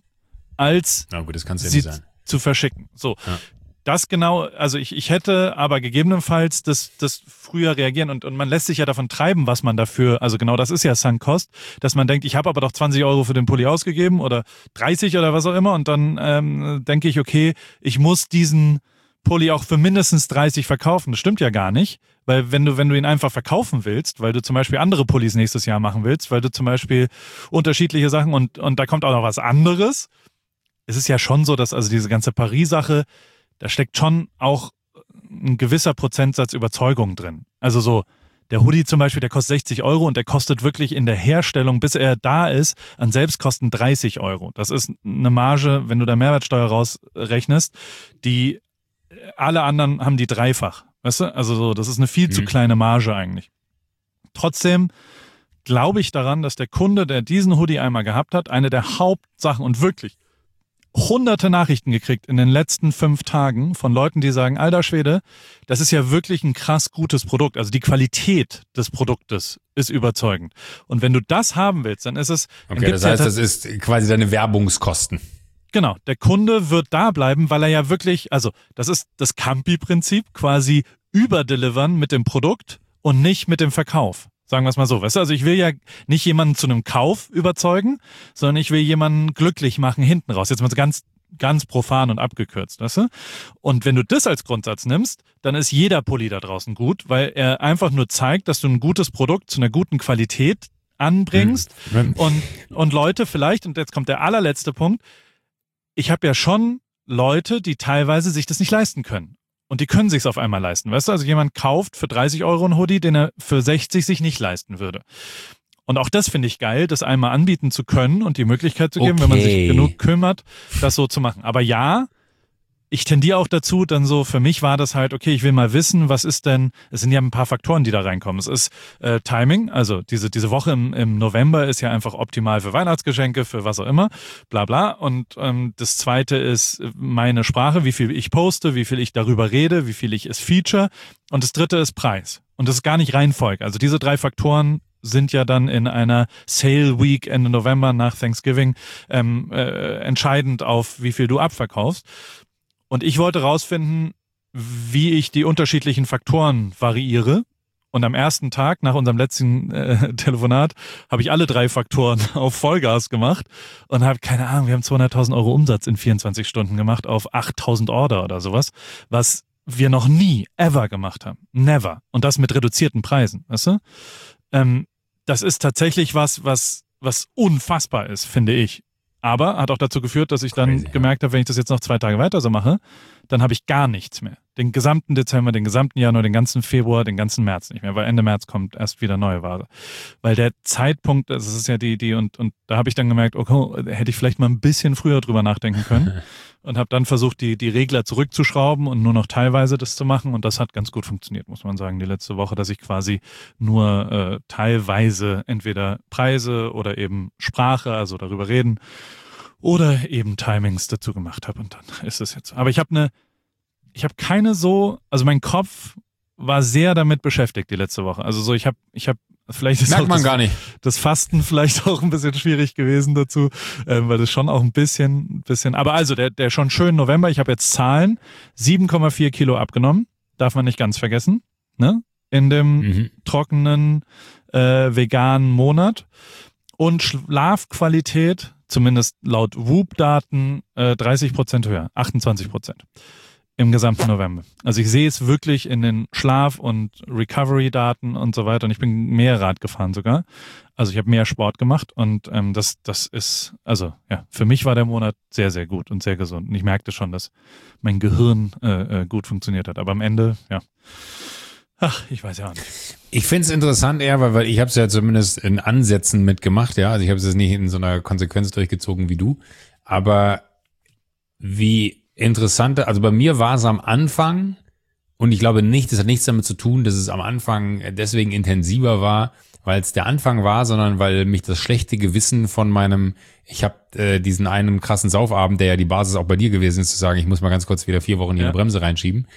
als sie zu verschicken. So, das genau, also ich hätte aber gegebenenfalls das früher reagieren und man lässt sich ja davon treiben, was man dafür, also genau das ist ja Sunk Cost, dass man denkt, ich habe aber doch 20 Euro für den Pulli ausgegeben oder 30 oder was auch immer und dann denke ich, okay, ich muss diesen Pulli auch für mindestens 30 verkaufen. Das stimmt ja gar nicht, weil wenn du ihn einfach verkaufen willst, weil du zum Beispiel andere Pullis nächstes Jahr machen willst, weil du zum Beispiel unterschiedliche Sachen und da kommt auch noch was anderes. Es ist ja schon so, dass also diese ganze Paris-Sache, da steckt schon auch ein gewisser Prozentsatz Überzeugung drin. Also so, der Hoodie zum Beispiel, der kostet 60 Euro und der kostet wirklich in der Herstellung, bis er da ist, an Selbstkosten 30 Euro. Das ist eine Marge, wenn du da Mehrwertsteuer rausrechnest, die alle anderen haben die dreifach. Weißt du? Also so, das ist eine viel zu kleine Marge eigentlich. Trotzdem glaube ich daran, dass der Kunde, der diesen Hoodie einmal gehabt hat, eine der Hauptsachen und wirklich hunderte Nachrichten gekriegt in den letzten 5 Tagen von Leuten, die sagen, alter Schwede, das ist ja wirklich ein krass gutes Produkt. Also die Qualität des Produktes ist überzeugend. Und wenn du das haben willst, dann ist es... Okay, das heißt, das ist quasi deine Werbungskosten. Genau, der Kunde wird da bleiben, weil er ja wirklich, also das ist das Campi-Prinzip, quasi überdelivern mit dem Produkt und nicht mit dem Verkauf. Sagen wir es mal so, weißt du, also ich will ja nicht jemanden zu einem Kauf überzeugen, sondern ich will jemanden glücklich machen hinten raus. Jetzt mal ganz, ganz profan und abgekürzt, weißt du? Und wenn du das als Grundsatz nimmst, dann ist jeder Pulli da draußen gut, weil er einfach nur zeigt, dass du ein gutes Produkt zu einer guten Qualität anbringst und Leute vielleicht, und jetzt kommt der allerletzte Punkt, ich habe ja schon Leute, die teilweise sich das nicht leisten können. Und die können sich's auf einmal leisten. Weißt du, also jemand kauft für 30 Euro einen Hoodie, den er für 60 sich nicht leisten würde. Und auch das finde ich geil, das einmal anbieten zu können und die Möglichkeit zu geben, wenn man sich genug kümmert, das so zu machen. Aber ja, ich tendiere auch dazu, dann so, für mich war das halt, okay, ich will mal wissen, was ist denn, es sind ja ein paar Faktoren, die da reinkommen. Es ist Timing, also diese Woche im November ist ja einfach optimal für Weihnachtsgeschenke, für was auch immer, bla bla. Und das zweite ist meine Sprache, wie viel ich poste, wie viel ich darüber rede, wie viel ich es feature. Und das dritte ist Preis. Und das ist gar nicht Reihenfolge. Also diese 3 Faktoren sind ja dann in einer Sale Week Ende November nach Thanksgiving entscheidend auf, wie viel du abverkaufst. Und ich wollte rausfinden, wie ich die unterschiedlichen Faktoren variiere. Und am ersten Tag nach unserem letzten Telefonat habe ich alle 3 Faktoren auf Vollgas gemacht und habe, keine Ahnung, wir haben 200.000 Euro Umsatz in 24 Stunden gemacht auf 8.000 Order oder sowas, was wir noch nie, ever gemacht haben. Never. Und das mit reduzierten Preisen, weißt du? Das ist tatsächlich was unfassbar ist, finde ich. Aber hat auch dazu geführt, dass ich dann gemerkt habe, wenn ich das jetzt noch 2 Tage weiter so mache, dann habe ich gar nichts mehr. Den gesamten Dezember, den gesamten Januar, den ganzen Februar, den ganzen März nicht mehr, weil Ende März kommt erst wieder neue Ware. Weil der Zeitpunkt, das ist ja und da habe ich dann gemerkt, okay, hätte ich vielleicht mal ein bisschen früher drüber nachdenken können und habe dann versucht, die Regler zurückzuschrauben und nur noch teilweise das zu machen und das hat ganz gut funktioniert, muss man sagen, die letzte Woche, dass ich quasi nur teilweise entweder Preise oder eben Sprache, also darüber reden, oder eben Timings dazu gemacht habe und dann ist es jetzt. Aber ich habe keine also mein Kopf war sehr damit beschäftigt die letzte Woche. Also so, ich habe vielleicht ist merkt man gar nicht. Das Fasten vielleicht auch ein bisschen schwierig gewesen dazu, weil das schon auch ein bisschen, aber also der schon schön November, ich habe jetzt Zahlen, 7,4 Kilo abgenommen, darf man nicht ganz vergessen, ne? In dem trockenen, veganen Monat und Schlafqualität, zumindest laut Whoop-Daten, 30% höher, 28% im gesamten November. Also ich sehe es wirklich in den Schlaf- und Recovery-Daten und so weiter und ich bin mehr Rad gefahren sogar. Also ich habe mehr Sport gemacht und das ist, also ja, für mich war der Monat sehr, sehr gut und sehr gesund. Und ich merkte schon, dass mein Gehirn gut funktioniert hat. Aber am Ende, ja, ach, ich weiß ja auch nicht. Ich finde es interessant eher, weil ich habe es ja zumindest in Ansätzen mitgemacht, ja. Also ich habe es jetzt nicht in so einer Konsequenz durchgezogen wie du. Aber wie interessante, also bei mir war es am Anfang, und ich glaube nicht, das hat nichts damit zu tun, dass es am Anfang deswegen intensiver war, weil es der Anfang war, sondern weil mich das schlechte Gewissen von ich habe diesen einen krassen Saufabend, der ja die Basis auch bei dir gewesen ist, zu sagen, ich muss mal ganz kurz wieder 4 Wochen hier eine Bremse reinschieben,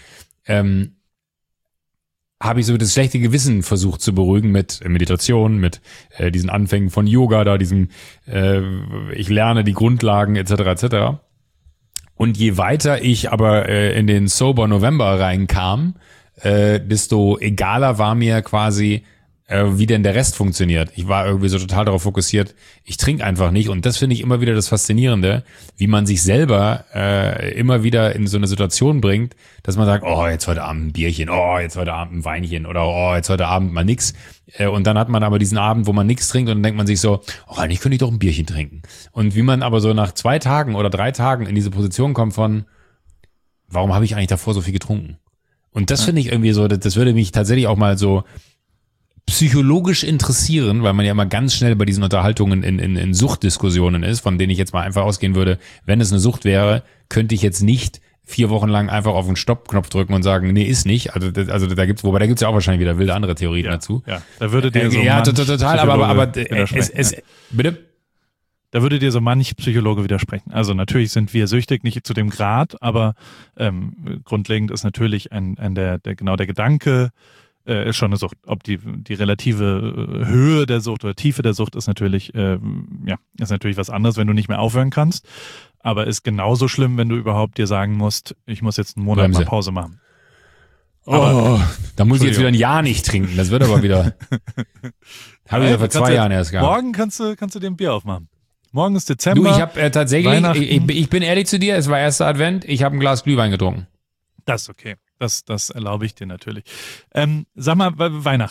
habe ich so das schlechte Gewissen versucht zu beruhigen mit Meditation, mit diesen Anfängen von Yoga, da diesem ich lerne die Grundlagen etc. etc. Und je weiter ich aber in den Sober November reinkam, desto egaler war mir quasi, wie denn der Rest funktioniert. Ich war irgendwie so total darauf fokussiert, ich trinke einfach nicht. Und das finde ich immer wieder das Faszinierende, wie man sich selber immer wieder in so eine Situation bringt, dass man sagt, oh, jetzt heute Abend ein Bierchen, oh, jetzt heute Abend ein Weinchen oder oh, jetzt heute Abend mal nix. Und dann hat man aber diesen Abend, wo man nichts trinkt und dann denkt man sich so, oh, eigentlich könnte ich doch ein Bierchen trinken. Und wie man aber so nach 2 Tagen oder 3 Tagen in diese Position kommt von, warum habe ich eigentlich davor so viel getrunken? Und das finde ich irgendwie so, das würde mich tatsächlich auch mal so psychologisch interessieren, weil man ja immer ganz schnell bei diesen Unterhaltungen in Suchtdiskussionen ist, von denen ich jetzt mal einfach ausgehen würde, wenn es eine Sucht wäre, könnte ich jetzt nicht 4 Wochen lang einfach auf den Stoppknopf drücken und sagen, nee, ist nicht. Also da gibt's ja auch wahrscheinlich wieder wilde andere Theorien dazu. Ja, da würde dir so ja, total, aber bitte? Da würde dir so manch Psychologe widersprechen. Also natürlich sind wir süchtig, nicht zu dem Grad, aber grundlegend ist natürlich der Gedanke, ist schon eine Sucht. Ob die relative Höhe der Sucht oder Tiefe der Sucht ist natürlich was anderes, wenn du nicht mehr aufhören kannst. Aber ist genauso schlimm, wenn du überhaupt dir sagen musst, ich muss jetzt einen Monat mal Pause machen. Aber, da muss ich jetzt wieder ein Jahr nicht trinken. Das wird aber wieder. Habe ich ja vor 2 Jahren erst gehabt. Morgen kannst du dir ein Bier aufmachen. Morgen ist Dezember. Du, ich habe tatsächlich, ich bin ehrlich zu dir, es war erster Advent, ich habe ein Glas Glühwein getrunken. Das ist okay. Das erlaube ich dir natürlich. Sag mal, Weihnachten.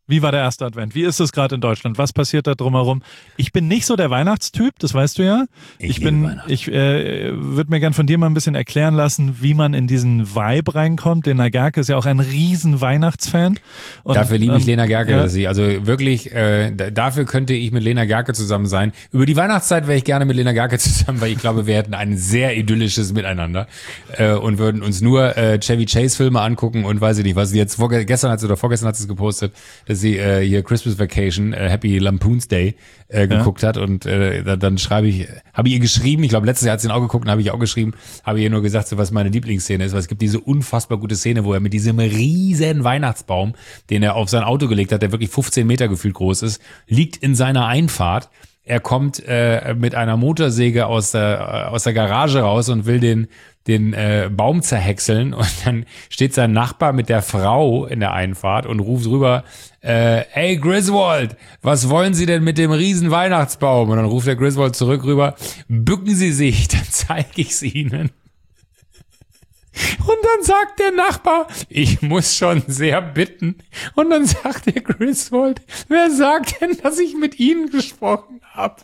Wie war der erste Advent? Wie ist es gerade in Deutschland? Was passiert da drumherum? Ich bin nicht so der Weihnachtstyp, das weißt du ja. Ich würde mir gern von dir mal ein bisschen erklären lassen, wie man in diesen Vibe reinkommt. Lena Gercke ist ja auch ein riesen Weihnachtsfan. Und, dafür liebe ich Lena Gercke. Ja. Also wirklich, dafür könnte ich mit Lena Gercke zusammen sein. Über die Weihnachtszeit wäre ich gerne mit Lena Gercke zusammen, weil ich glaube, wir hätten ein sehr idyllisches Miteinander und würden uns nur Chevy Chase Filme angucken und weiß ich nicht, was sie jetzt vorgestern hat sie es gepostet, dass sie hier Christmas Vacation, Happy Lampoon's Day geguckt hat und dann habe ich ihr geschrieben, ich glaube letztes Jahr hat sie ihn auch geguckt und habe ich auch geschrieben, habe ihr nur gesagt, so was meine Lieblingsszene ist, weil es gibt diese unfassbar gute Szene, wo er mit diesem riesen Weihnachtsbaum, den er auf sein Auto gelegt hat, der wirklich 15 Meter gefühlt groß ist, liegt in seiner Einfahrt. Er kommt mit einer Motorsäge aus der Garage raus und will den Baum zerhäckseln und dann steht sein Nachbar mit der Frau in der Einfahrt und ruft rüber, hey Griswold, was wollen Sie denn mit dem riesen Weihnachtsbaum? Und dann ruft der Griswold zurück rüber, bücken Sie sich, dann zeige ich es Ihnen. Und dann sagt der Nachbar, ich muss schon sehr bitten. Und dann sagt der Griswold, wer sagt denn, dass ich mit Ihnen gesprochen habe?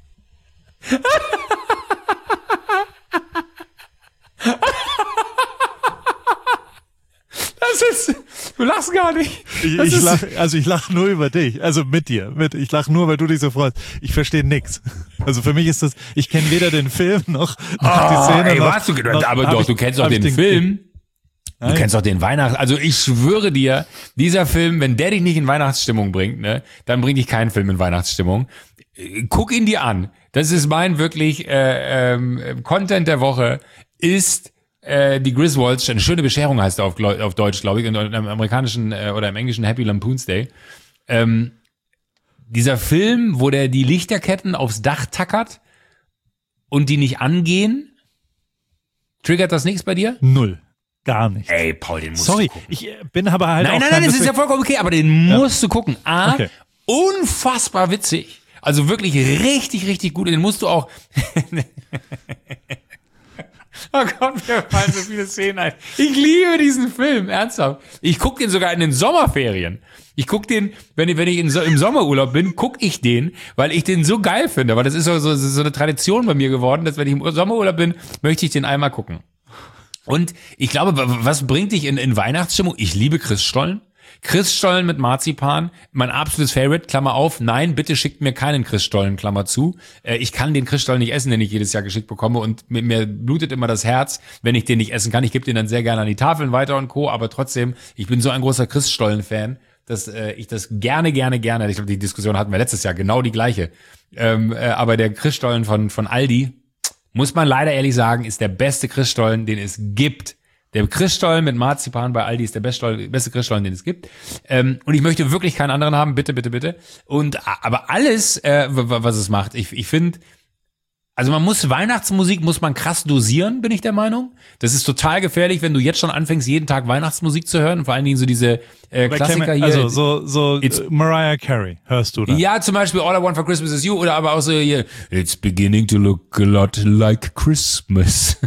Du lachst gar nicht. Ich lach nur über dich, also mit dir. Ich lach nur, weil du dich so freust. Ich verstehe nix. Also für mich ist das, ich kenne weder den Film noch die Szene. Ey, du kennst doch den Film. Du kennst doch den Also ich schwöre dir, dieser Film, wenn der dich nicht in Weihnachtsstimmung bringt, ne, dann bringt dich kein Film in Weihnachtsstimmung. Guck ihn dir an. Das ist mein wirklich Content der Woche, ist die Griswolds, eine schöne Bescherung heißt er auf Deutsch, glaube ich, und im amerikanischen oder im englischen Happy Lampoon's Day. Dieser Film, wo der die Lichterketten aufs Dach tackert und die nicht angehen, triggert das nichts bei dir? Null. Gar nicht. Ey, Paul, den musst du gucken. Ich bin aber halt Nein, das ist ja vollkommen okay, aber den musst du gucken. Unfassbar witzig. Also wirklich richtig, richtig gut. Den musst du auch... Oh Gott, mir fallen so viele Szenen ein. Ich liebe diesen Film, ernsthaft. Ich gucke den sogar in den Sommerferien. Ich gucke den, wenn ich im Sommerurlaub bin, gucke ich den, weil ich den so geil finde. Weil das ist so eine Tradition bei mir geworden, dass wenn ich im Sommerurlaub bin, möchte ich den einmal gucken. Und ich glaube, was bringt dich in Weihnachtsstimmung? Ich liebe Christstollen. Christstollen mit Marzipan, mein absolutes Favorite, Klammer auf, nein, bitte schickt mir keinen Christstollen, Klammer zu. Ich kann den Christstollen nicht essen, den ich jedes Jahr geschickt bekomme und mir blutet immer das Herz, wenn ich den nicht essen kann. Ich gebe den dann sehr gerne an die Tafeln weiter und Co., aber trotzdem, ich bin so ein großer Christstollen-Fan, dass ich das gerne, ich glaube, die Diskussion hatten wir letztes Jahr, genau die gleiche. Aber der Christstollen von Aldi, muss man leider ehrlich sagen, ist der beste Christstollen, den es gibt. Der Christstollen mit Marzipan bei Aldi ist der beste Christstollen, den es gibt. Und ich möchte wirklich keinen anderen haben, bitte, bitte, bitte. Aber alles, was es macht, ich finde, also Weihnachtsmusik muss man krass dosieren, bin ich der Meinung. Das ist total gefährlich, wenn du jetzt schon anfängst, jeden Tag Weihnachtsmusik zu hören. Vor allen Dingen so diese Klassiker hier. Also so Mariah Carey hörst du da? Ja, zum Beispiel All I Want for Christmas is You oder aber auch so hier It's beginning to look a lot like Christmas.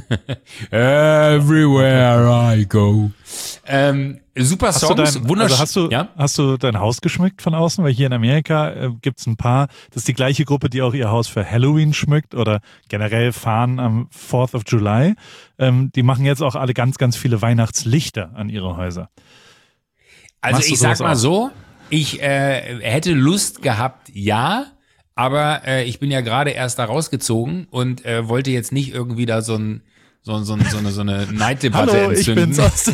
Everywhere I go. Super Songs, wunderschön. Also hast du dein Haus geschmückt von außen? Weil hier in Amerika gibt's ein paar, das ist die gleiche Gruppe, die auch ihr Haus für Halloween schmückt oder generell fahren am 4th of July. Die machen jetzt auch alle ganz, ganz viele Weihnachtslichter an ihre Häuser. Also ich sag mal so, ich hätte Lust gehabt, ja, aber ich bin ja gerade erst da rausgezogen und wollte jetzt nicht irgendwie da so eine Neiddebatte entzünden. Ich bin's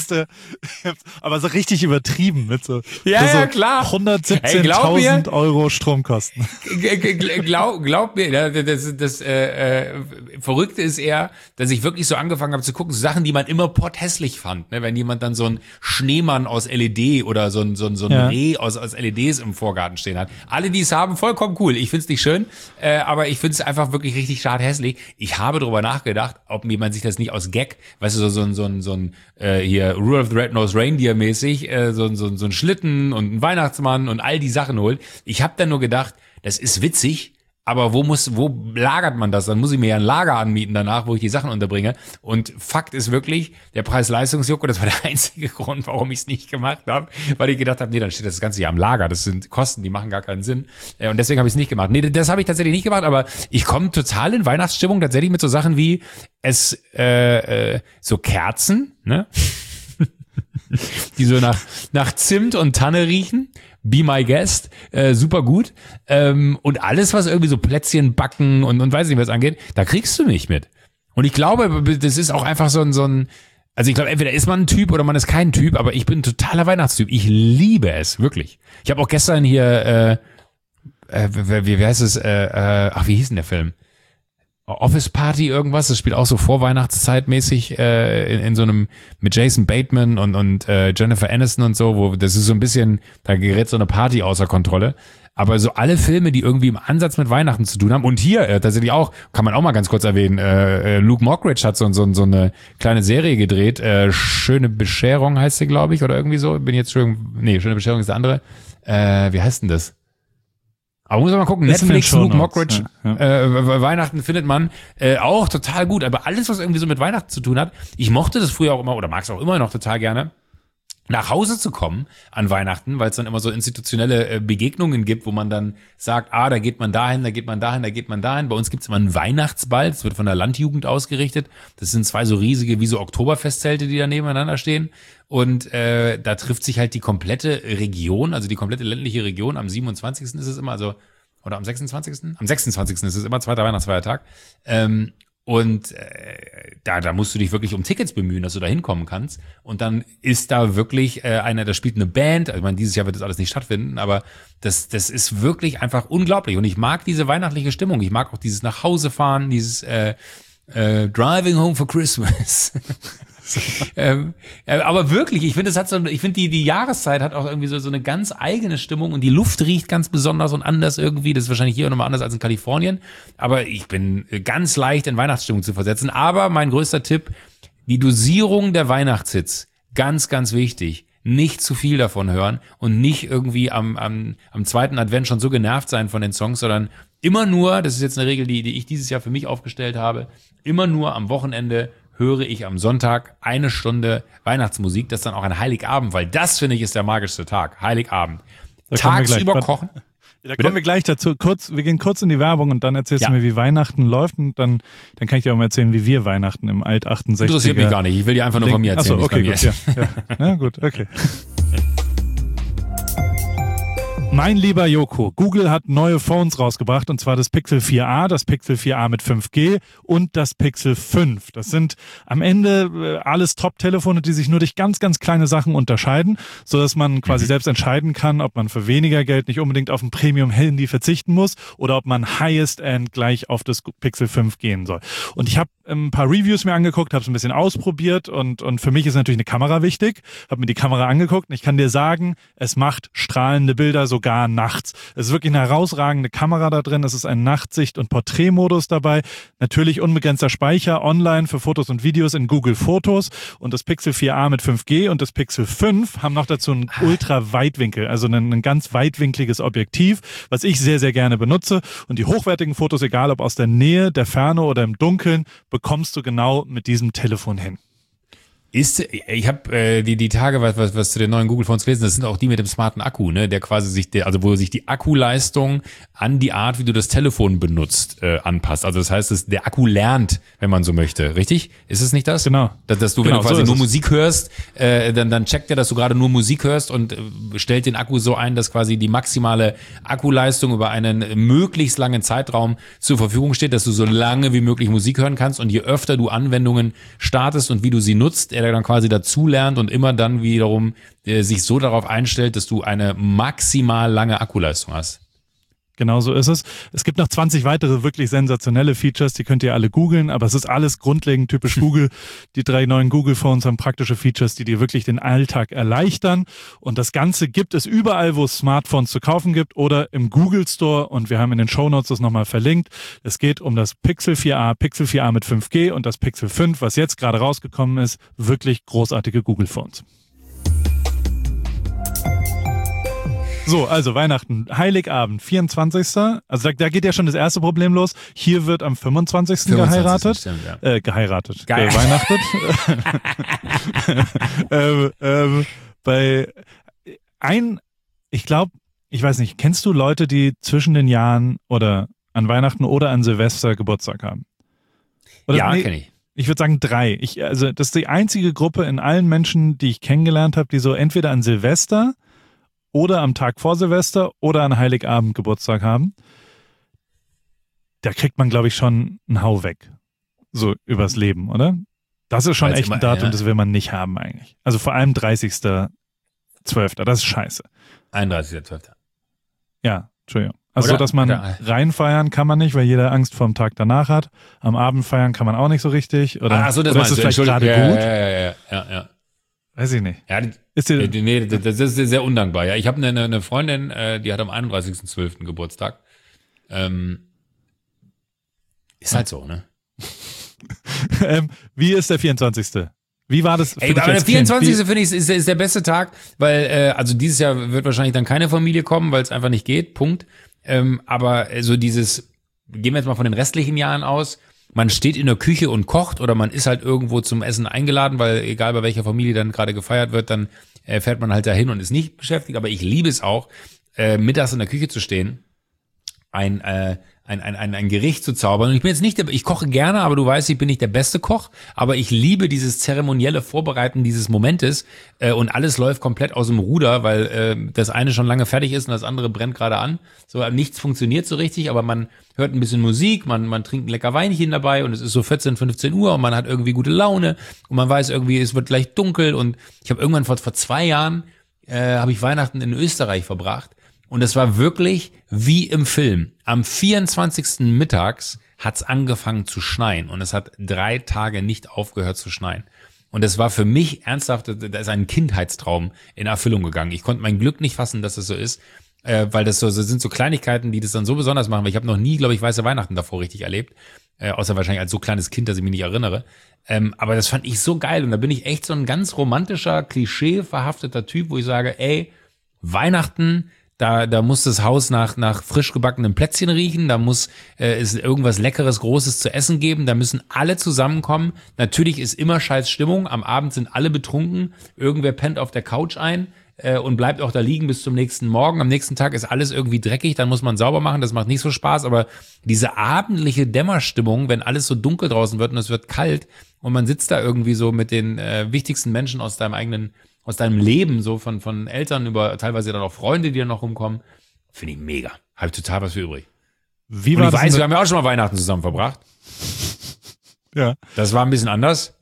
aber so richtig übertrieben mit so, ja, klar. 117.000 Euro Stromkosten. Glaub mir, das Verrückte ist eher, dass ich wirklich so angefangen habe zu gucken, so Sachen, die man immer potthässlich fand, ne? Wenn jemand dann so einen Schneemann aus LED oder so ein Reh aus LEDs im Vorgarten stehen hat. Alle, die es haben, vollkommen cool. Ich find's nicht schön, aber ich find's einfach wirklich richtig schade hässlich. Ich habe drüber nachgedacht, ob mir man sich das nicht aus Gag, weißt du, so ein hier Rudolph the Red-Nosed Reindeer mäßig, so ein Schlitten und ein Weihnachtsmann und all die Sachen holt. Ich habe dann nur gedacht, das ist witzig, Aber wo lagert man das? Dann muss ich mir ja ein Lager anmieten danach, wo ich die Sachen unterbringe. Und Fakt ist wirklich, der Preis-Leistungs-Juck, und das war der einzige Grund, warum ich es nicht gemacht habe, weil ich gedacht habe, nee, dann steht das ganze Jahr am Lager. Das sind Kosten, die machen gar keinen Sinn. Und deswegen habe ich es nicht gemacht. Nee, das habe ich tatsächlich nicht gemacht, aber ich komme total in Weihnachtsstimmung tatsächlich mit so Sachen wie so Kerzen, ne? Die so nach Zimt und Tanne riechen. Be my guest, super gut. Und alles, was irgendwie so Plätzchen backen und weiß nicht, was angeht, da kriegst du mich mit. Und ich glaube, das ist auch einfach so ein, also ich glaube, entweder ist man ein Typ oder man ist kein Typ, aber ich bin ein totaler Weihnachtstyp. Ich liebe es, wirklich. Ich habe auch gestern hier, wie heißt es, wie hieß denn der Film? Office Party irgendwas, das spielt auch so Vorweihnachtszeit-mäßig in so einem mit Jason Bateman und Jennifer Aniston und so, wo das ist so ein bisschen, da gerät so eine Party außer Kontrolle. Aber so alle Filme, die irgendwie im Ansatz mit Weihnachten zu tun haben und hier tatsächlich auch, kann man auch mal ganz kurz erwähnen, Luke Mockridge hat so eine kleine Serie gedreht, Schöne Bescherung heißt sie, glaube ich, oder irgendwie so. Schöne Bescherung ist der andere. Wie heißt denn das? Aber muss man mal gucken, Netflix, Luke Mockridge, Weihnachten findet man auch total gut. Aber alles, was irgendwie so mit Weihnachten zu tun hat, ich mochte das früher auch immer oder mag es auch immer noch total gerne, nach Hause zu kommen an Weihnachten, weil es dann immer so institutionelle Begegnungen gibt, wo man dann sagt, da geht man dahin, da geht man dahin, da geht man dahin. Bei uns gibt's immer einen Weihnachtsball, das wird von der Landjugend ausgerichtet. Das sind 2 so riesige, wie so Oktoberfestzelte, die da nebeneinander stehen. Und da trifft sich halt die komplette Region, also die komplette ländliche Region. Am 27. ist es immer, oder am 26.? Am 26. ist es immer, zweiter Weihnachtsfeiertag. Da musst du dich wirklich um Tickets bemühen, dass du da hinkommen kannst. Und dann ist da wirklich da spielt eine Band. Also ich meine, dieses Jahr wird das alles nicht stattfinden, aber das ist wirklich einfach unglaublich. Und ich mag diese weihnachtliche Stimmung. Ich mag auch dieses Nachhausefahren, dieses Driving Home for Christmas. Aber wirklich, ich finde, die Jahreszeit hat auch irgendwie so eine ganz eigene Stimmung und die Luft riecht ganz besonders und anders irgendwie. Das ist wahrscheinlich hier auch nochmal anders als in Kalifornien. Aber ich bin ganz leicht in Weihnachtsstimmung zu versetzen. Aber mein größter Tipp, die Dosierung der Weihnachtshits, ganz, ganz wichtig. Nicht zu viel davon hören und nicht irgendwie am zweiten Advent schon so genervt sein von den Songs, sondern immer nur, das ist jetzt eine Regel, die ich dieses Jahr für mich aufgestellt habe, immer nur am Wochenende höre ich am Sonntag 1 Stunde Weihnachtsmusik, das ist dann auch ein Heiligabend, weil das, finde ich, ist der magischste Tag. Heiligabend. Tagsüber kochen. Da kommen wir gleich dazu. Wir gehen kurz in die Werbung und dann erzählst du mir, wie Weihnachten läuft und dann kann ich dir auch mal erzählen, wie wir Weihnachten im Alt-68er... Interessiert mich gar nicht. Ich will dir einfach nur von mir erzählen. Achso, okay, gut. Ja, gut, okay. Mein lieber Joko, Google hat neue Phones rausgebracht und zwar das Pixel 4a, das Pixel 4a mit 5G und das Pixel 5. Das sind am Ende alles Top-Telefone, die sich nur durch ganz, ganz kleine Sachen unterscheiden, sodass man quasi selbst entscheiden kann, ob man für weniger Geld nicht unbedingt auf ein Premium-Handy verzichten muss oder ob man Highest-End gleich auf das Pixel 5 gehen soll. Und ich habe ein paar Reviews mir angeguckt, habe es ein bisschen ausprobiert und für mich ist natürlich eine Kamera wichtig. Habe mir die Kamera angeguckt und ich kann dir sagen, es macht strahlende Bilder sogar nachts. Es ist wirklich eine herausragende Kamera da drin. Es ist ein Nachtsicht- und Porträtmodus dabei. Natürlich unbegrenzter Speicher online für Fotos und Videos in Google Fotos und das Pixel 4a mit 5G und das Pixel 5 haben noch dazu einen Ultra-Weitwinkel, also ein ganz weitwinkliges Objektiv, was ich sehr, sehr gerne benutze und die hochwertigen Fotos, egal ob aus der Nähe, der Ferne oder im Dunkeln, bekommst du genau mit diesem Telefon hin. Ich habe die Tage was zu den neuen Google Phones gelesen, das sind auch die mit dem smarten Akku, ne, der quasi wo sich die Akkuleistung an die Art, wie du das Telefon benutzt, anpasst. Also das heißt, der Akku lernt, wenn man so möchte, richtig? Ist es nicht das? Genau. Dass du, wenn du quasi nur Musik hörst, dann checkt er, dass du gerade nur Musik hörst und stellt den Akku so ein, dass quasi die maximale Akkuleistung über einen möglichst langen Zeitraum zur Verfügung steht, dass du so lange wie möglich Musik hören kannst und je öfter du Anwendungen startest und wie du sie nutzt, der dann quasi dazu lernt und immer dann wiederum sich so darauf einstellt, dass du eine maximal lange Akkuleistung hast. Genau so ist es. Es gibt noch 20 weitere wirklich sensationelle Features, die könnt ihr alle googeln, aber es ist alles grundlegend typisch Google. Die 3 neuen Google Phones haben praktische Features, die dir wirklich den Alltag erleichtern und das Ganze gibt es überall, wo es Smartphones zu kaufen gibt oder im Google Store und wir haben in den Shownotes das nochmal verlinkt. Es geht um das Pixel 4a mit 5G und das Pixel 5, was jetzt gerade rausgekommen ist. Wirklich großartige Google Phones. So, also Weihnachten, Heiligabend, 24. Also da geht ja schon das erste Problem los. Hier wird am 25. geheiratet. Stimmt, ja. Geheiratet. Geil. Weihnachtet. Ich weiß nicht, kennst du Leute, die zwischen den Jahren oder an Weihnachten oder an Silvester Geburtstag haben? Oder, Ja, kenne ich. Ich würde sagen 3. Das ist die einzige Gruppe in allen Menschen, die ich kennengelernt habe, die so entweder an Silvester oder am Tag vor Silvester oder an Heiligabend Geburtstag haben. Da kriegt man, glaube ich, schon einen Hau weg. So übers Leben, oder? Das ist schon Weil's echt immer, ein Datum, ja. das will man nicht haben eigentlich. Also vor allem 30.12. Das ist scheiße. 31.12. Ja, Entschuldigung. Also Oder? so, dass man Oder- reinfeiern kann man nicht, weil jeder Angst vor dem Tag danach hat. Am Abend feiern kann man auch nicht so richtig. Oder, Ach so, das oder meinst ist du. es vielleicht gerade Entschuldigung. gut? Ja. Weiß ich nicht. Ja, Ist dir, nee, das ist sehr undankbar. Ja, ich habe eine Freundin, die hat am 31.12. Geburtstag. Ist halt so, ne? wie ist der 24.? Wie war das für Ey, dich aber der als Kind? 24. finde ich ist der beste Tag, weil also dieses Jahr wird wahrscheinlich dann keine Familie kommen, weil es einfach nicht geht. Punkt. Aber so dieses, gehen wir jetzt mal von den restlichen Jahren aus, man steht in der Küche und kocht oder man ist halt irgendwo zum Essen eingeladen, weil egal bei welcher Familie dann gerade gefeiert wird, dann fährt man halt dahin und ist nicht beschäftigt. Aber ich liebe es auch, mittags in der Küche zu stehen, ein Gericht zu zaubern. Und ich bin jetzt nicht, ich koche gerne, aber du weißt, ich bin nicht der beste Koch, aber ich liebe dieses zeremonielle Vorbereiten dieses Momentes und alles läuft komplett aus dem Ruder, weil das eine schon lange fertig ist und das andere brennt gerade an. So, nichts funktioniert so richtig, aber man hört ein bisschen Musik, man trinkt ein lecker Weinchen dabei und es ist so 14, 15 Uhr und man hat irgendwie gute Laune und man weiß irgendwie, es wird gleich dunkel und ich habe irgendwann vor 2 Jahren habe ich Weihnachten in Österreich verbracht. Und es war wirklich wie im Film. Am 24. mittags hat's angefangen zu schneien und es hat 3 Tage nicht aufgehört zu schneien. Und es war für mich ernsthaft, da ist ein Kindheitstraum in Erfüllung gegangen. Ich konnte mein Glück nicht fassen, dass es so ist, weil das das sind so Kleinigkeiten, die das dann so besonders machen. Weil ich habe noch nie, glaube ich, weiße Weihnachten davor richtig erlebt, außer wahrscheinlich als so kleines Kind, dass ich mich nicht erinnere. Aber das fand ich so geil und da bin ich echt so ein ganz romantischer, klischeeverhafteter Typ, wo ich sage, ey, Weihnachten, da muss das Haus nach frisch gebackenem Plätzchen riechen, da muss es irgendwas Leckeres, Großes zu essen geben, da müssen alle zusammenkommen. Natürlich ist immer scheiß Stimmung, am Abend sind alle betrunken, irgendwer pennt auf der Couch ein und bleibt auch da liegen bis zum nächsten Morgen. Am nächsten Tag ist alles irgendwie dreckig, dann muss man sauber machen, das macht nicht so Spaß, aber diese abendliche Dämmerstimmung, wenn alles so dunkel draußen wird und es wird kalt und man sitzt da irgendwie so mit den wichtigsten Menschen aus deinem Leben, so von Eltern über teilweise dann auch Freunde, die dann noch rumkommen, finde ich mega. Habe ich total was für übrig. Wie Und war ich das? weiß, wir haben ja auch schon mal Weihnachten zusammen verbracht. Ja. Das war ein bisschen anders.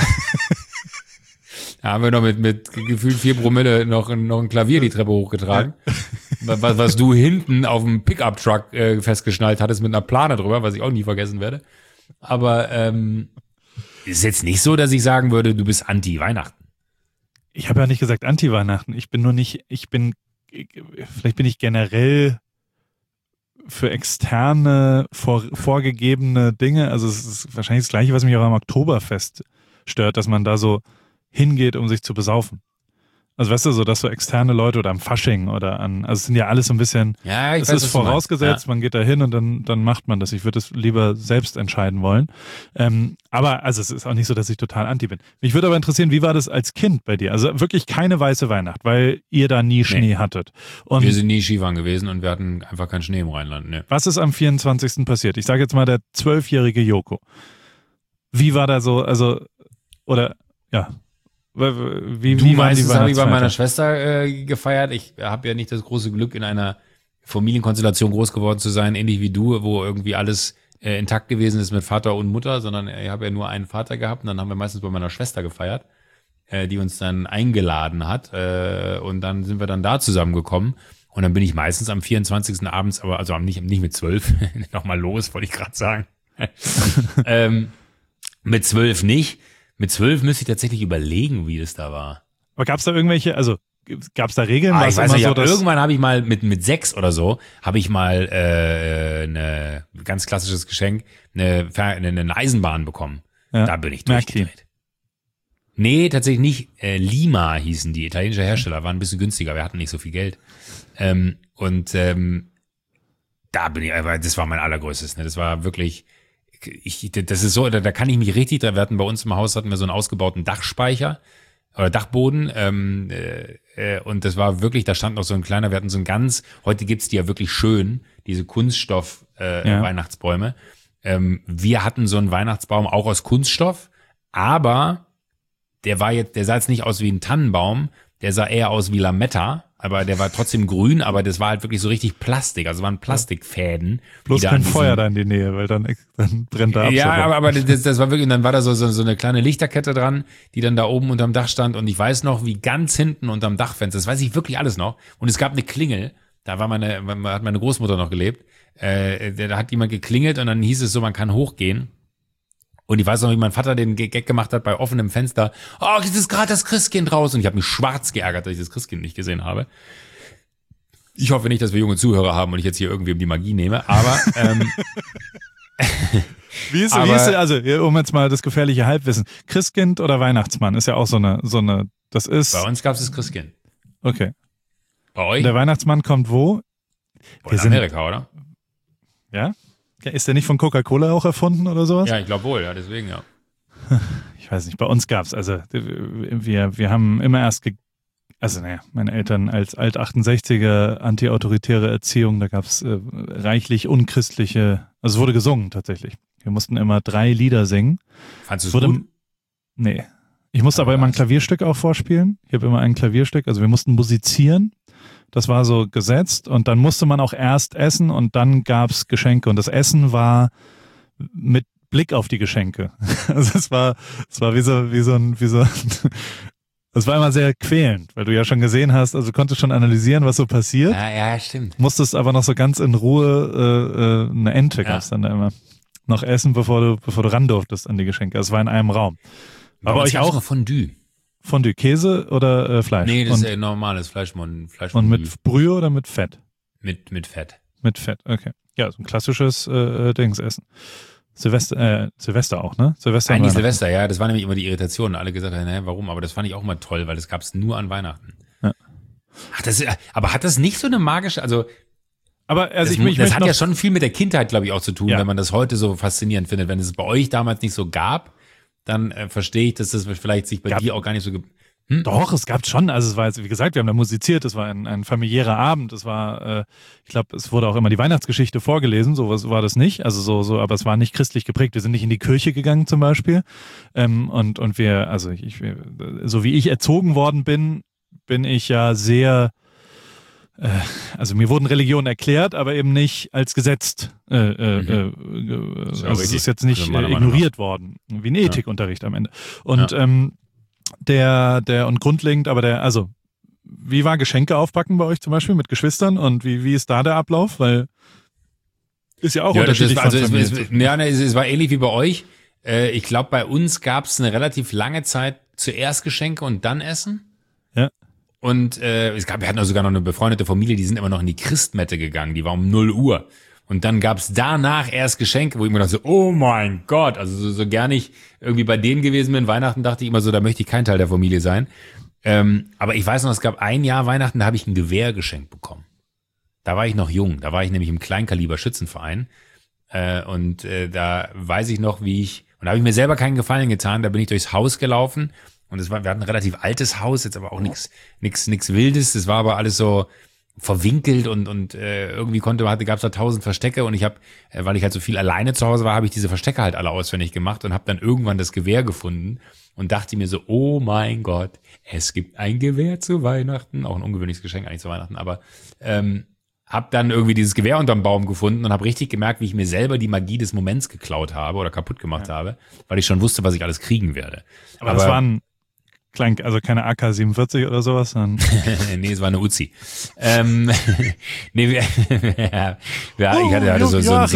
Da haben wir noch mit gefühlt 4 Promille noch ein Klavier die Treppe hochgetragen. Was du hinten auf dem Pickup-Truck festgeschnallt hattest mit einer Plane drüber, was ich auch nie vergessen werde. Aber ist jetzt nicht so, dass ich sagen würde, du bist anti-Weihnachten. Ich habe ja nicht gesagt Anti-Weihnachten. Vielleicht bin ich generell für externe, vorgegebene Dinge, also es ist wahrscheinlich das Gleiche, was mich auch am Oktoberfest stört, dass man da so hingeht, um sich zu besaufen. Also weißt du, so dass so externe Leute oder am Fasching oder also es sind ja alles so ein bisschen, Ja, es ist vorausgesetzt, man geht da hin und dann macht man das. Ich würde es lieber selbst entscheiden wollen. Aber also es ist auch nicht so, dass ich total anti bin. Mich würde aber interessieren, wie war das als Kind bei dir? Also wirklich keine weiße Weihnacht, weil ihr da nie Schnee hattet. Und wir sind nie Skifahren gewesen und wir hatten einfach keinen Schnee im Rheinland. Ne. was ist am 24. passiert? Ich sage jetzt mal der 12-jährige Joko. Wie war da so, also, oder, ja. Wie Du waren meinst, die das habe ich bei meiner Weihnachtsfeiertage? Schwester gefeiert. Ich habe ja nicht das große Glück, in einer Familienkonstellation groß geworden zu sein, ähnlich wie du, wo irgendwie alles intakt gewesen ist mit Vater und Mutter, sondern ich habe ja nur einen Vater gehabt und dann haben wir meistens bei meiner Schwester gefeiert, die uns dann eingeladen hat und dann sind wir dann da zusammengekommen und dann bin ich meistens am 24. abends, aber also nicht mit 12, nochmal los, wollte ich gerade sagen. Mit 12 nicht. Mit 12 müsste ich tatsächlich überlegen, wie das da war. Aber gab es da irgendwelche, also gab es da Regeln? War Ich es weiß immer nicht, so, dass irgendwann habe ich mal mit 6 oder so, habe ich mal eine ganz klassisches Geschenk, eine Eisenbahn bekommen. Ja, Da bin ich Märklin. durchgedreht. Nee, tatsächlich nicht. Lima hießen die, italienische Hersteller, waren ein bisschen günstiger, wir hatten nicht so viel Geld. Da bin ich, aber das war mein allergrößtes, ne? Das war wirklich, das ist so, da kann ich mich richtig, wir hatten bei uns im Haus, hatten wir so einen ausgebauten Dachspeicher oder Dachboden, und das war wirklich, da stand noch so ein kleiner, wir hatten so ein ganz, heute gibt's die ja wirklich schön, diese Kunststoff Weihnachtsbäume. Wir hatten so einen Weihnachtsbaum auch aus Kunststoff, aber der sah jetzt nicht aus wie ein Tannenbaum, der sah eher aus wie Lametta, aber der war trotzdem grün, aber das war halt wirklich so richtig Plastik, also waren Plastikfäden. Bloß kein Feuer da in die Nähe, weil dann brennt da ab. Ja, aber das war wirklich, und dann war da so eine kleine Lichterkette dran, die dann da oben unterm Dach stand, und ich weiß noch, wie ganz hinten unterm Dachfenster, das weiß ich wirklich alles noch, und es gab eine Klingel, da hat meine Großmutter noch gelebt, da hat jemand geklingelt und dann hieß es so, man kann hochgehen. Und ich weiß noch, wie mein Vater den Gag gemacht hat bei offenem Fenster. Oh, es ist gerade das Christkind raus. Und ich habe mich schwarz geärgert, dass ich das Christkind nicht gesehen habe. Ich hoffe nicht, dass wir junge Zuhörer haben und ich jetzt hier irgendwie um die Magie nehme. Aber wie ist also um jetzt mal das gefährliche Halbwissen. Christkind oder Weihnachtsmann ist ja auch so eine. Das ist. Bei uns gab es das Christkind. Okay. Bei euch? Und der Weihnachtsmann kommt wo? In Amerika, oder? Ja? Ist der nicht von Coca-Cola auch erfunden oder sowas? Ja, ich glaube wohl, ja, deswegen, ja. Ich weiß nicht, bei uns gab's, also wir haben immer erst, meine Eltern als Alt-68er anti-autoritäre Erziehung, da gab's reichlich unchristliche, also es wurde gesungen tatsächlich. Wir mussten immer 3 Lieder singen. Fandest du es gut? Nee. Ich musste aber immer ein Klavierstück auch vorspielen. Ich habe immer ein Klavierstück, also wir mussten musizieren. Das war so gesetzt und dann musste man auch erst essen und dann gab's Geschenke und das Essen war mit Blick auf die Geschenke. Also es war wie so ein es war immer sehr quälend, weil du ja schon gesehen hast, also du konntest schon analysieren, was so passiert. Ja, stimmt. Musstest aber noch so ganz in Ruhe eine Ente gab's dann da immer noch essen, bevor du ran durftest an die Geschenke. Das war in einem Raum. Aber euch auch Fondue. Fondue, Käse oder Fleisch? Nee, das ist normales Fleisch. Und mit Brühe oder mit Fett? Mit Fett. Mit Fett, okay. Ja, so ein klassisches Dingsessen. Silvester auch, ne? Eigentlich Silvester, ja. Das war nämlich immer die Irritation. Alle gesagt haben, warum? Aber das fand ich auch mal toll, weil das gab's nur an Weihnachten. Ja. Aber hat das nicht so eine magische, das hat ja schon viel mit der Kindheit, glaube ich, auch zu tun, wenn man das heute so faszinierend findet. Wenn es bei euch damals nicht so gab, dann verstehe ich, dass das vielleicht sich bei dir auch gar nicht so Doch, es gab schon, also es war jetzt, wie gesagt, wir haben da musiziert, es war ein familiärer Abend, es war, ich glaube, es wurde auch immer die Weihnachtsgeschichte vorgelesen, sowas war das nicht, also so, aber es war nicht christlich geprägt, wir sind nicht in die Kirche gegangen zum Beispiel, und wir, also so wie ich erzogen worden bin ich ja sehr, also mir wurden Religionen erklärt, aber eben nicht als gesetzt. Also es ist jetzt nicht ignoriert worden, wie ein Ethikunterricht am Ende. Und und grundlegend, aber wie war Geschenke aufpacken bei euch zum Beispiel mit Geschwistern und wie ist da der Ablauf? Weil ist ja auch unterschiedlich. Es war ähnlich wie bei euch. Ich glaube, bei uns gab es eine relativ lange Zeit zuerst Geschenke und dann Essen. Ja. Und wir hatten auch sogar noch eine befreundete Familie, die sind immer noch in die Christmette gegangen, die war um 0 Uhr. Und dann gab's danach erst Geschenke, wo ich mir dachte, oh mein Gott, also so gern ich irgendwie bei denen gewesen bin, Weihnachten dachte ich immer so, da möchte ich kein Teil der Familie sein. Aber ich weiß noch, es gab ein Jahr Weihnachten, da habe ich ein Gewehr geschenkt bekommen. Da war ich noch jung, da war ich nämlich im Kleinkaliber-Schützenverein. Da weiß ich noch, da habe ich mir selber keinen Gefallen getan, da bin ich durchs Haus gelaufen. Und wir hatten ein relativ altes Haus, jetzt aber auch nichts Wildes. Das war aber alles so verwinkelt und irgendwie gab es da 1000 Verstecke und ich habe, weil ich halt so viel alleine zu Hause war, habe ich diese Verstecke halt alle auswendig gemacht und habe dann irgendwann das Gewehr gefunden und dachte mir so, oh mein Gott, es gibt ein Gewehr zu Weihnachten, auch ein ungewöhnliches Geschenk eigentlich zu Weihnachten, aber habe dann irgendwie dieses Gewehr unterm Baum gefunden und habe richtig gemerkt, wie ich mir selber die Magie des Moments geklaut habe oder kaputt gemacht habe, weil ich schon wusste, was ich alles kriegen werde. Aber das waren also keine AK-47 oder sowas, sondern nee, es war eine Uzi. Ich hatte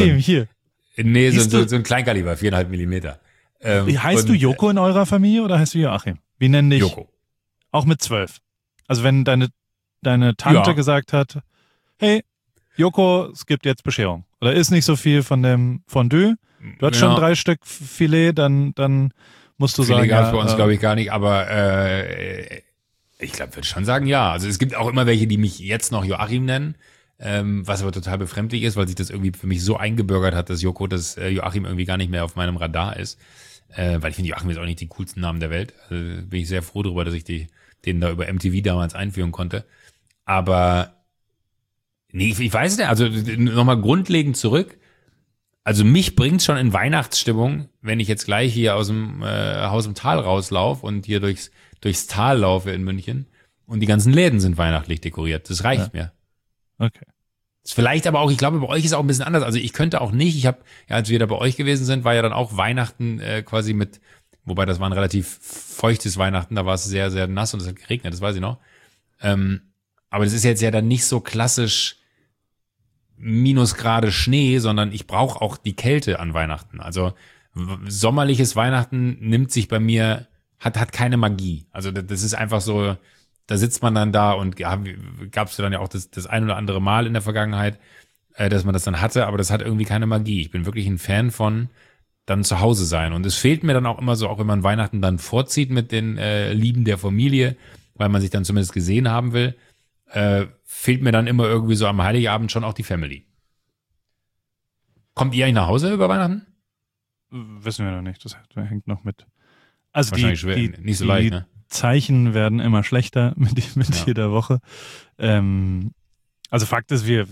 so ein Kleinkaliber, 4,5 Millimeter. Heißt du Joko in eurer Familie oder heißt du Joachim? Wie nennen dich? Joko. Auch mit 12. Also wenn deine Tante gesagt hat, hey, Joko, es gibt jetzt Bescherung. Oder ist nicht so viel von dem Fondue. Du hast schon 3 Stück Filet, dann musst du viel sagen. legal Ja, bei uns, glaube ich, gar nicht, aber ich glaube, würde schon sagen, ja. Also es gibt auch immer welche, die mich jetzt noch Joachim nennen, was aber total befremdlich ist, weil sich das irgendwie für mich so eingebürgert hat, dass Joachim irgendwie gar nicht mehr auf meinem Radar ist. Weil ich finde, Joachim ist auch nicht den coolsten Namen der Welt. Also bin ich sehr froh darüber, dass ich den da über MTV damals einführen konnte. Aber nee, ich weiß nicht, also nochmal grundlegend zurück. Also mich bringt's schon in Weihnachtsstimmung, wenn ich jetzt gleich hier aus dem Haus im Tal rauslaufe und hier durchs Tal laufe in München und die ganzen Läden sind weihnachtlich dekoriert. Das reicht mir. Okay. Ist vielleicht aber auch, ich glaube, bei euch ist auch ein bisschen anders. Also ich könnte auch nicht, als wir da bei euch gewesen sind, war ja dann auch Weihnachten quasi wobei das war ein relativ feuchtes Weihnachten, da war es sehr, sehr nass und es hat geregnet, das weiß ich noch. Aber das ist jetzt ja dann nicht so klassisch Minusgrade Schnee, sondern ich brauche auch die Kälte an Weihnachten. Also sommerliches Weihnachten nimmt sich bei mir, hat keine Magie. Also das ist einfach so, da sitzt man dann da und gab es dann ja auch das ein oder andere Mal in der Vergangenheit, dass man das dann hatte, aber das hat irgendwie keine Magie. Ich bin wirklich ein Fan von dann zu Hause sein. Und es fehlt mir dann auch immer so, auch wenn man Weihnachten dann vorzieht mit den Lieben der Familie, weil man sich dann zumindest gesehen haben will, fehlt mir dann immer irgendwie so am Heiligabend schon auch die Family. Kommt ihr eigentlich nach Hause über Weihnachten? Wissen wir noch nicht, das hängt noch mit. Also wahrscheinlich nicht so leicht, ne? Zeichen werden immer schlechter mit jeder Woche. Also Fakt ist, wir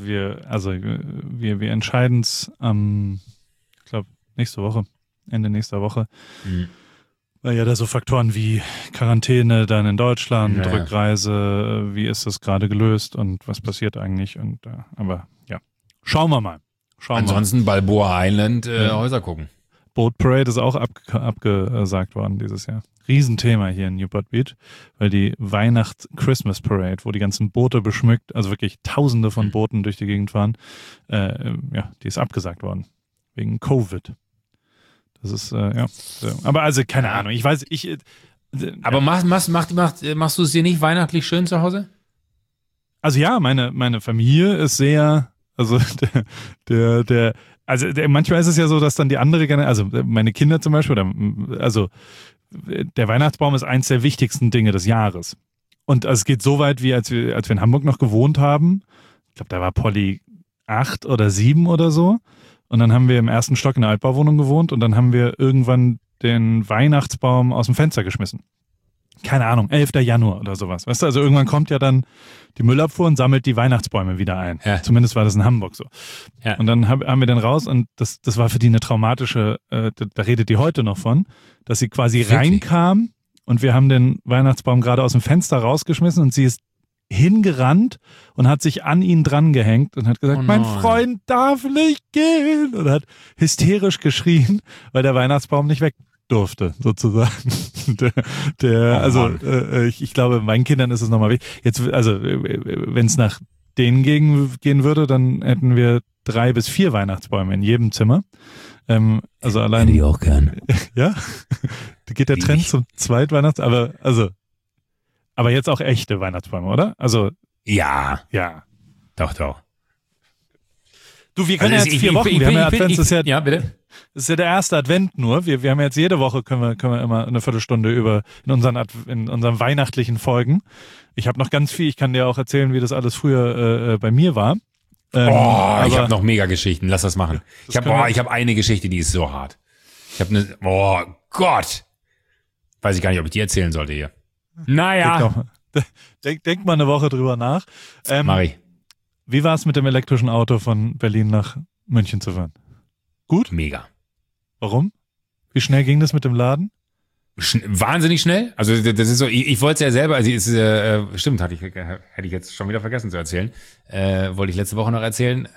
entscheiden es ich glaube, Ende nächster Woche. Mhm. Weil ja da so Faktoren wie Quarantäne dann in Deutschland, Rückreise, wie ist das gerade gelöst und was passiert eigentlich? Aber ja, schauen wir mal. Ansonsten Balboa Island Häuser gucken. Boat Parade ist auch abgesagt worden dieses Jahr. Riesenthema hier in Newport Beach, weil die Christmas Parade, wo die ganzen Boote beschmückt, also wirklich Tausende von Booten durch die Gegend fahren, die ist abgesagt worden. Wegen Covid. Das ist, aber also keine Ahnung, ich weiß, aber machst du es dir nicht weihnachtlich schön zu Hause? Also ja, meine Familie ist sehr, also manchmal ist es ja so, dass dann die andere, also meine Kinder zum Beispiel, der Weihnachtsbaum ist eins der wichtigsten Dinge des Jahres. Und es geht so weit, wie als wir in Hamburg noch gewohnt haben, ich glaube, da war Polly 8 oder 7 oder so. Und dann haben wir im ersten Stock in der Altbauwohnung gewohnt und dann haben wir irgendwann den Weihnachtsbaum aus dem Fenster geschmissen. Keine Ahnung, 11. Januar oder sowas. Weißt du, also irgendwann kommt ja dann die Müllabfuhr und sammelt die Weihnachtsbäume wieder ein. Ja. Zumindest war das in Hamburg so. Ja. Und dann haben wir den raus und das war für die eine traumatische, da redet die heute noch von, dass sie quasi reinkam und wir haben den Weihnachtsbaum gerade aus dem Fenster rausgeschmissen und sie ist hingerannt und hat sich an ihn dran gehängt und hat gesagt, mein Freund darf nicht gehen, und hat hysterisch geschrien, weil der Weihnachtsbaum nicht weg durfte, sozusagen. Ich glaube, meinen Kindern ist es nochmal wichtig. Jetzt, also, wenn es nach denen gehen würde, dann hätten wir 3 bis 4 Weihnachtsbäume in jedem Zimmer. Also allein. Hätte ich auch gern. Ja? Da geht der Trend zum Zweitweihnachts-, aber jetzt auch echte Weihnachtsbäume, oder? Also. Ja. Ja. Doch. Du, wir können jetzt 4 Wochen. Wir haben ja Advents, ja, bitte. Das ist ja der erste Advent nur. Wir haben jetzt jede Woche können wir immer eine Viertelstunde in unseren weihnachtlichen Folgen. Ich habe noch ganz viel. Ich kann dir auch erzählen, wie das alles früher bei mir war. Ich habe noch mega Geschichten. Lass das machen. Ich habe eine Geschichte, die ist so hart. Oh Gott. Weiß ich gar nicht, ob ich die erzählen sollte hier. Naja. Denk mal eine Woche drüber nach. Mari. Wie war es mit dem elektrischen Auto von Berlin nach München zu fahren? Gut? Mega. Warum? Wie schnell ging das mit dem Laden? Wahnsinnig schnell. Also das ist so, ich wollte es ja selber, also stimmt, hätte ich jetzt schon wieder vergessen zu erzählen. Wollte ich letzte Woche noch erzählen.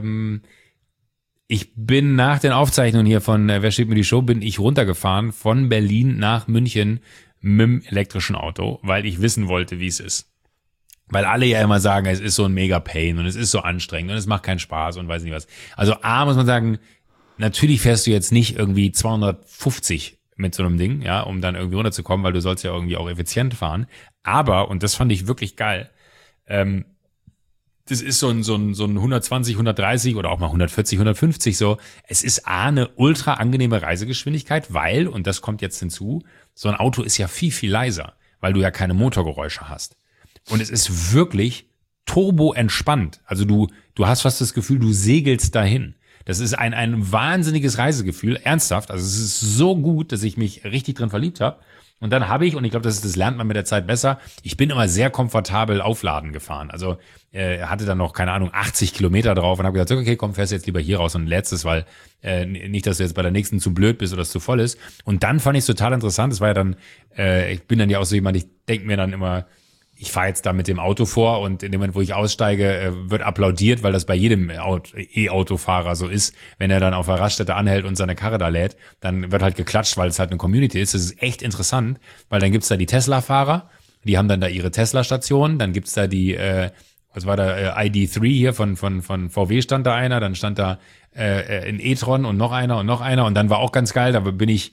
Ich bin nach den Aufzeichnungen hier von Wer steht mir die Show, bin ich runtergefahren von Berlin nach München mit dem elektrischen Auto, weil ich wissen wollte, wie es ist. Weil alle ja immer sagen, es ist so ein mega Pain und es ist so anstrengend und es macht keinen Spaß und weiß nicht was. Also A, muss man sagen, natürlich fährst du jetzt nicht irgendwie 250 mit so einem Ding, ja, um dann irgendwie runterzukommen, weil du sollst ja irgendwie auch effizient fahren. Aber, und das fand ich wirklich geil, das ist so ein 120, 130 oder auch mal 140, 150 so. Es ist eine ultra angenehme Reisegeschwindigkeit, weil, und das kommt jetzt hinzu, so ein Auto ist ja viel, viel leiser, weil du ja keine Motorgeräusche hast. Und es ist wirklich turbo entspannt. Also du hast fast das Gefühl, du segelst dahin. Das ist ein wahnsinniges Reisegefühl, ernsthaft. Also es ist so gut, dass ich mich richtig drin verliebt habe. Und dann habe ich, und ich glaube, das lernt man mit der Zeit besser, ich bin immer sehr komfortabel aufladen gefahren. Also hatte dann noch, keine Ahnung, 80 Kilometer drauf und habe gesagt, okay, komm, fährst jetzt lieber hier raus und lädst es, weil nicht, dass du jetzt bei der nächsten zu blöd bist oder es zu voll ist. Und dann fand ich es total interessant. Es war ja dann, ich bin dann ja auch so jemand, ich denke mir dann immer, ich fahre jetzt da mit dem Auto vor und in dem Moment, wo ich aussteige, wird applaudiert, weil das bei jedem E-Autofahrer so ist. Wenn er dann auf der Raststätte anhält und seine Karre da lädt, dann wird halt geklatscht, weil es halt eine Community ist. Das ist echt interessant, weil dann gibt's da die Tesla-Fahrer, die haben dann da ihre Tesla-Station, dann gibt's da die, was war da, ID3 hier von VW stand da einer, dann stand da ein e-tron und noch einer und dann war auch ganz geil, da bin ich,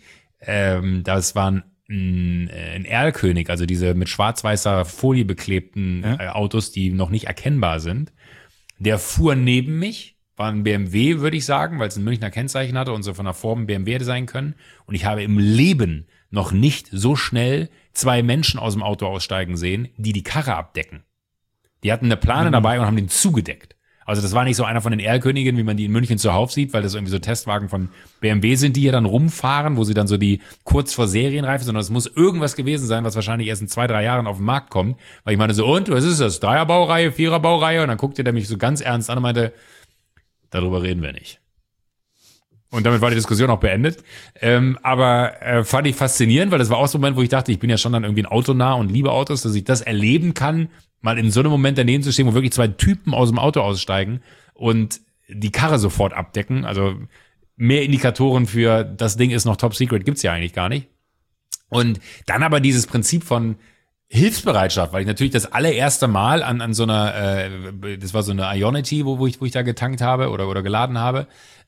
das waren ein Erlkönig, also diese mit schwarz-weißer Folie beklebten Autos, die noch nicht erkennbar sind. Der fuhr neben mich, war ein BMW, würde ich sagen, weil es ein Münchner Kennzeichen hatte und so von der Form BMW hätte sein können. Und ich habe im Leben noch nicht so schnell 2 Menschen aus dem Auto aussteigen sehen, die Karre abdecken. Die hatten eine Plane dabei und haben den zugedeckt. Also das war nicht so einer von den Erlkönigen, wie man die in München zuhauf sieht, weil das irgendwie so Testwagen von BMW sind, die hier dann rumfahren, wo sie dann so die kurz vor Serienreife, sondern es muss irgendwas gewesen sein, was wahrscheinlich erst in 2-3 Jahren auf den Markt kommt. Weil ich meine so, und, was ist das? 3er-Baureihe, 4er-Baureihe? Und dann guckte der mich so ganz ernst an und meinte, darüber reden wir nicht. Und damit war die Diskussion auch beendet. Aber fand ich faszinierend, weil das war auch so ein Moment, wo ich dachte, ich bin ja schon dann irgendwie ein Autonah und liebe Autos, dass ich das erleben kann, mal in so einem Moment daneben zu stehen, wo wirklich 2 Typen aus dem Auto aussteigen und die Karre sofort abdecken. Also mehr Indikatoren für das Ding ist noch top secret gibt's ja eigentlich gar nicht. Und dann aber dieses Prinzip von Hilfsbereitschaft, weil ich natürlich das allererste Mal an so einer, das war so eine Ionity, wo ich da getankt habe oder geladen habe.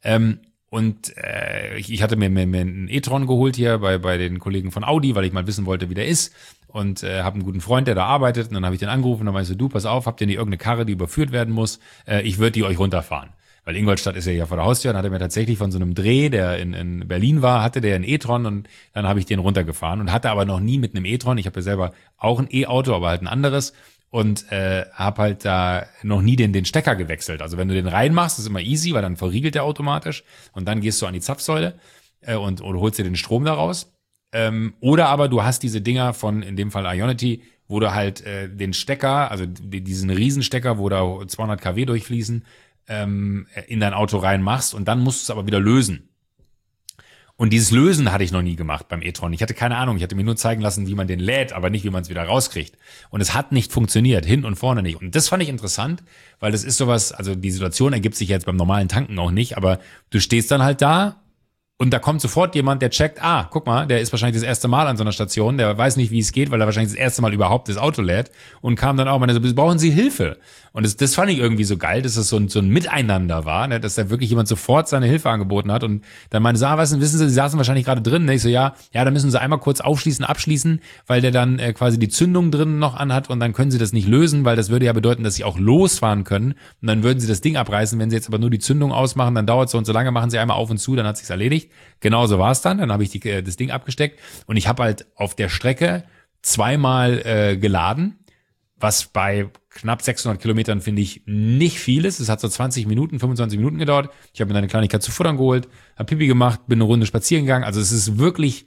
Ich hatte mir einen e-tron geholt hier bei den Kollegen von Audi, weil ich mal wissen wollte, wie der ist. Und habe einen guten Freund, der da arbeitet. Und dann habe ich den angerufen und dann meinte ich so, du, pass auf, habt ihr nicht irgendeine Karre, die überführt werden muss? Ich würde die euch runterfahren. Weil Ingolstadt ist ja hier vor der Haustür. Dann hat er mir tatsächlich von so einem Dreh, der in Berlin war, hatte der einen e-tron und dann habe ich den runtergefahren und hatte aber noch nie mit einem e-tron. Ich habe ja selber auch ein E-Auto, aber halt ein anderes. Und habe halt da noch nie den Stecker gewechselt. Also wenn du den reinmachst, ist immer easy, weil dann verriegelt der automatisch. Und dann gehst du an die Zapfsäule und holst dir den Strom daraus. Oder aber du hast diese Dinger von, in dem Fall Ionity, wo du halt den Stecker, also diesen Riesenstecker, wo da 200 kW durchfließen, in dein Auto reinmachst und dann musst du es aber wieder lösen. Und dieses Lösen hatte ich noch nie gemacht beim e-tron. Ich hatte keine Ahnung, ich hatte mir nur zeigen lassen, wie man den lädt, aber nicht, wie man es wieder rauskriegt. Und es hat nicht funktioniert, hinten und vorne nicht. Und das fand ich interessant, weil das ist sowas, also die Situation ergibt sich jetzt beim normalen Tanken auch nicht, aber du stehst dann halt da und da kommt sofort jemand, der checkt, guck mal, der ist wahrscheinlich das erste Mal an so einer Station, der weiß nicht, wie es geht, weil er wahrscheinlich das erste Mal überhaupt das Auto lädt und kam dann auch mal so, brauchen Sie Hilfe? Und das fand ich irgendwie so geil, dass es so ein Miteinander war, ne, dass da wirklich jemand sofort seine Hilfe angeboten hat und dann meinte so, wissen Sie, Sie saßen wahrscheinlich gerade drin, ne? Ich so, ja, da müssen Sie einmal kurz abschließen, weil der dann quasi die Zündung drin noch anhat und dann können Sie das nicht lösen, weil das würde ja bedeuten, dass Sie auch losfahren können und dann würden Sie das Ding abreißen, wenn Sie jetzt aber nur die Zündung ausmachen, dann dauert es so und so lange, machen Sie einmal auf und zu, dann hat sich's erledigt. Genauso war es dann habe ich das Ding abgesteckt und ich habe halt auf der Strecke 2-mal geladen, was bei knapp 600 Kilometern finde ich nicht viel ist. Es hat so 25 Minuten gedauert. Ich habe mir eine Kleinigkeit zu futtern geholt, habe Pipi gemacht, bin eine Runde spazieren gegangen. Also es ist wirklich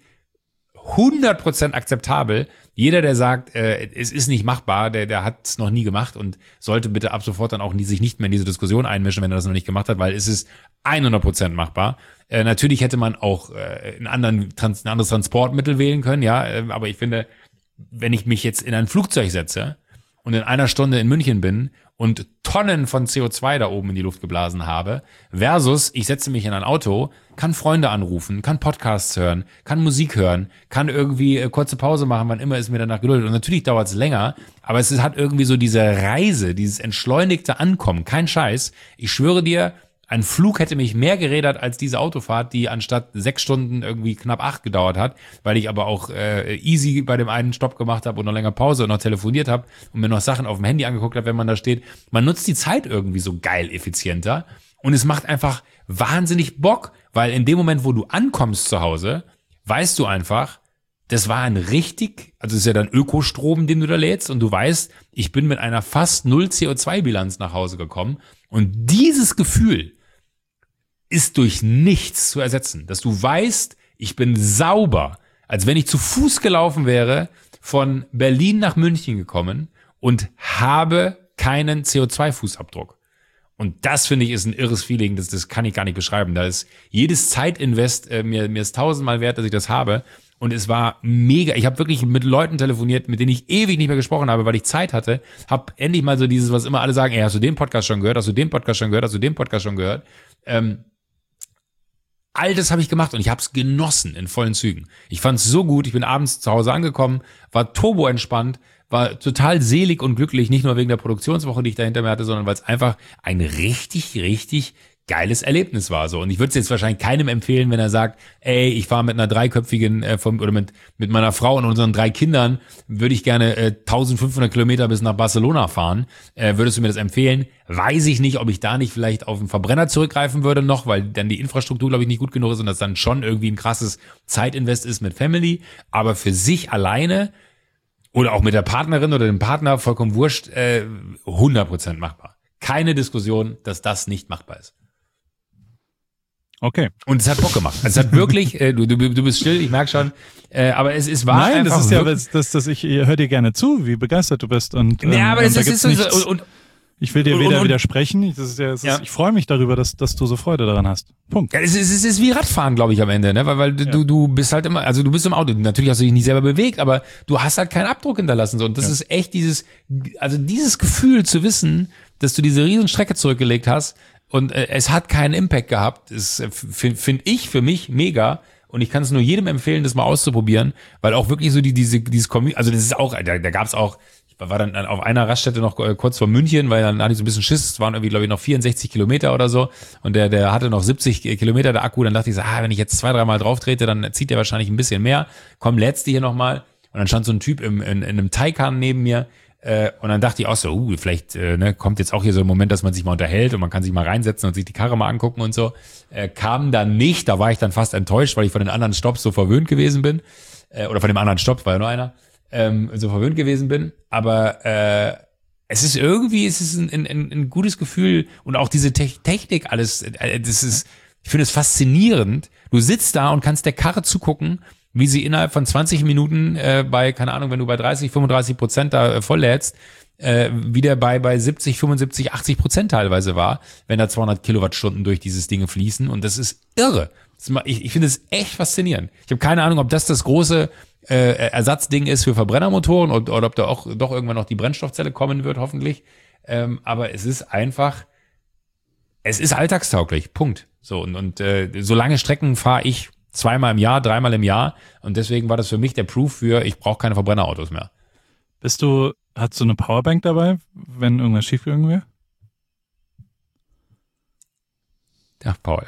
100% akzeptabel. Jeder, der sagt, es ist nicht machbar, der hat es noch nie gemacht und sollte bitte ab sofort dann auch sich nicht mehr in diese Diskussion einmischen, wenn er das noch nicht gemacht hat, weil es ist 100% machbar. Natürlich hätte man auch ein anderes Transportmittel wählen können, ja, aber ich finde, wenn ich mich jetzt in ein Flugzeug setze und in einer Stunde in München bin und Tonnen von CO2 da oben in die Luft geblasen habe, versus ich setze mich in ein Auto, kann Freunde anrufen, kann Podcasts hören, kann Musik hören, kann irgendwie kurze Pause machen, wann immer es mir danach geduldet. Und natürlich dauert es länger, aber es hat irgendwie so diese Reise, dieses entschleunigte Ankommen, kein Scheiß. Ich schwöre dir, Ein Flug hätte mich mehr gerädert als diese Autofahrt, die anstatt 6 Stunden irgendwie knapp 8 gedauert hat, weil ich aber auch easy bei dem einen Stopp gemacht habe und noch länger Pause und noch telefoniert habe und mir noch Sachen auf dem Handy angeguckt habe, wenn man da steht. Man nutzt die Zeit irgendwie so geil effizienter und es macht einfach wahnsinnig Bock, weil in dem Moment, wo du ankommst zu Hause, weißt du einfach, das war ein richtig, also es ist ja dann Ökostrom, den du da lädst und du weißt, ich bin mit einer fast 0 CO2-Bilanz nach Hause gekommen und dieses Gefühl ist durch nichts zu ersetzen, dass du weißt, ich bin sauber, als wenn ich zu Fuß gelaufen wäre, von Berlin nach München gekommen und habe keinen CO2-Fußabdruck. Und das, finde ich, ist ein irres Feeling, das kann ich gar nicht beschreiben. Da ist jedes Zeitinvest mir ist 1000-mal wert, dass ich das habe. Und es war mega. Ich habe wirklich mit Leuten telefoniert, mit denen ich ewig nicht mehr gesprochen habe, weil ich Zeit hatte. Hab endlich mal so dieses, was immer alle sagen, ey, hast du den Podcast schon gehört? Hast du den Podcast schon gehört? Hast du den Podcast schon gehört? All das habe ich gemacht und ich habe es genossen in vollen Zügen. Ich fand es so gut. Ich bin abends zu Hause angekommen, war turbo entspannt, war total selig und glücklich, nicht nur wegen der Produktionswoche, die ich dahinter mir hatte, sondern weil es einfach ein richtig, richtig geiles Erlebnis war so. Und ich würde es jetzt wahrscheinlich keinem empfehlen, wenn er sagt, ey, ich fahre mit einer dreiköpfigen oder mit meiner Frau und unseren 3 Kindern würde ich gerne 1500 Kilometer bis nach Barcelona fahren. Würdest du mir das empfehlen? Weiß ich nicht, ob ich da nicht vielleicht auf einen Verbrenner zurückgreifen würde noch, weil dann die Infrastruktur, glaube ich, nicht gut genug ist und das dann schon irgendwie ein krasses Zeitinvest ist mit Family. Aber für sich alleine oder auch mit der Partnerin oder dem Partner, vollkommen wurscht, 100% machbar. Keine Diskussion, dass das nicht machbar ist. Okay. Und es hat Bock gemacht. Es hat wirklich, du bist still, ich merke schon, aber es war Nein, einfach... Nein, das ist ja, ich höre dir gerne zu, wie begeistert du bist. Und, ja, aber und es ist so... Ich will dir weder widersprechen. Ich freue mich darüber, dass du so Freude daran hast. Punkt. Ja, es ist wie Radfahren, glaube ich, am Ende, ne? Weil du bist halt immer, also du bist im Auto. Natürlich hast du dich nicht selber bewegt, aber du hast halt keinen Abdruck hinterlassen. So. Und das ist echt dieses Gefühl zu wissen, dass du diese Riesenstrecke zurückgelegt hast und es hat keinen Impact gehabt. Das finde ich für mich mega. Und ich kann es nur jedem empfehlen, das mal auszuprobieren, weil auch wirklich so dieses Community, also das ist auch, da gab es auch, war dann auf einer Raststätte noch kurz vor München, weil dann hatte ich so ein bisschen Schiss, es waren irgendwie, glaube ich, noch 64 Kilometer oder so und der hatte noch 70 Kilometer, der Akku, dann dachte ich so, wenn ich jetzt 2-3 Mal drauf trete, dann zieht der wahrscheinlich ein bisschen mehr, komm, lädst du hier nochmal und dann stand so ein Typ in einem Taycan neben mir und dann dachte ich auch so, vielleicht kommt jetzt auch hier so ein Moment, dass man sich mal unterhält und man kann sich mal reinsetzen und sich die Karre mal angucken und so, kam dann nicht, da war ich dann fast enttäuscht, weil ich von den anderen Stops so verwöhnt gewesen bin, oder von dem anderen Stopp, war ja nur einer, so verwöhnt gewesen bin, aber es ist ein gutes Gefühl und auch diese Technik alles, ich finde es faszinierend. Du sitzt da und kannst der Karre zugucken, wie sie innerhalb von 20 Minuten bei, keine Ahnung, wenn du bei 30-35% da volllädst, wie der bei 70, 75, 80% teilweise war, wenn da 200 Kilowattstunden durch dieses Ding fließen und das ist irre. Ich finde es echt faszinierend. Ich habe keine Ahnung, ob das große Ersatzding ist für Verbrennermotoren oder ob da auch doch irgendwann noch die Brennstoffzelle kommen wird, hoffentlich. Aber es ist alltagstauglich, Punkt. So und so lange Strecken fahre ich 2-mal im Jahr, 3-mal im Jahr und deswegen war das für mich der Proof für, ich brauche keine Verbrennerautos mehr. Hast du eine Powerbank dabei, wenn irgendwas schiefgegangen wäre? Ja, Paul.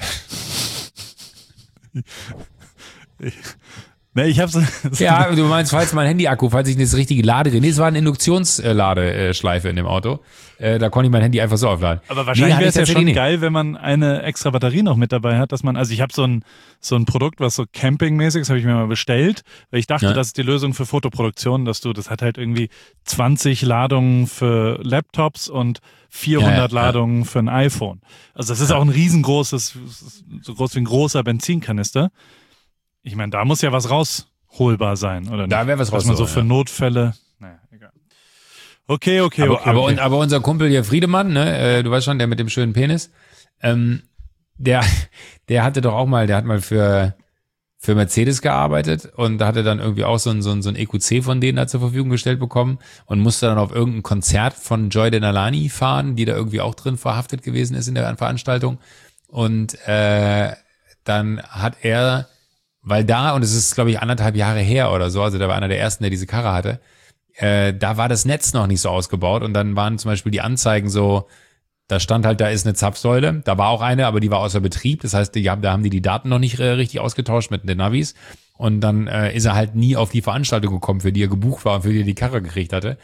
Ich hab's. Ja, du meinst, falls mein Handy-Akku, falls ich das richtige lade, nee, es war eine Induktionsladeschleife in dem Auto. Da konnte ich mein Handy einfach so aufladen. Aber wahrscheinlich wäre es ja schon geil, wenn man eine extra Batterie noch mit dabei hat, dass man, also ich habe so ein Produkt, was so campingmäßig ist, habe ich mir mal bestellt, weil ich dachte, das ist die Lösung für Fotoproduktion, das hat halt irgendwie 20 Ladungen für Laptops und 400 Ladungen für ein iPhone. Also das ist auch ein riesengroßes, so groß wie ein großer Benzinkanister. Ich meine, da muss ja was rausholbar sein, oder nicht? Da wäre was rausholbar. Dass man so für Notfälle, naja, egal. Okay. Aber unser Kumpel hier, Friedemann, ne, du weißt schon, der mit dem schönen Penis, der hatte doch auch mal, der hat mal für Mercedes gearbeitet und hatte dann irgendwie auch so ein EQC von denen da zur Verfügung gestellt bekommen und musste dann auf irgendein Konzert von Joy Denalani fahren, die da irgendwie auch drin verhaftet gewesen ist in der Veranstaltung. Und dann hat er, weil da, und es ist, glaube ich, 1,5 Jahre her oder so, also da war einer der ersten, der diese Karre hatte, da war das Netz noch nicht so ausgebaut und dann waren zum Beispiel die Anzeigen so Da stand halt, da ist eine Zapfsäule. Da war auch eine, aber die war außer Betrieb. Das heißt, da haben die Daten noch nicht richtig ausgetauscht mit den Navis. Und dann ist er halt nie auf die Veranstaltung gekommen, für die er gebucht war und für die er die Karre gekriegt hatte.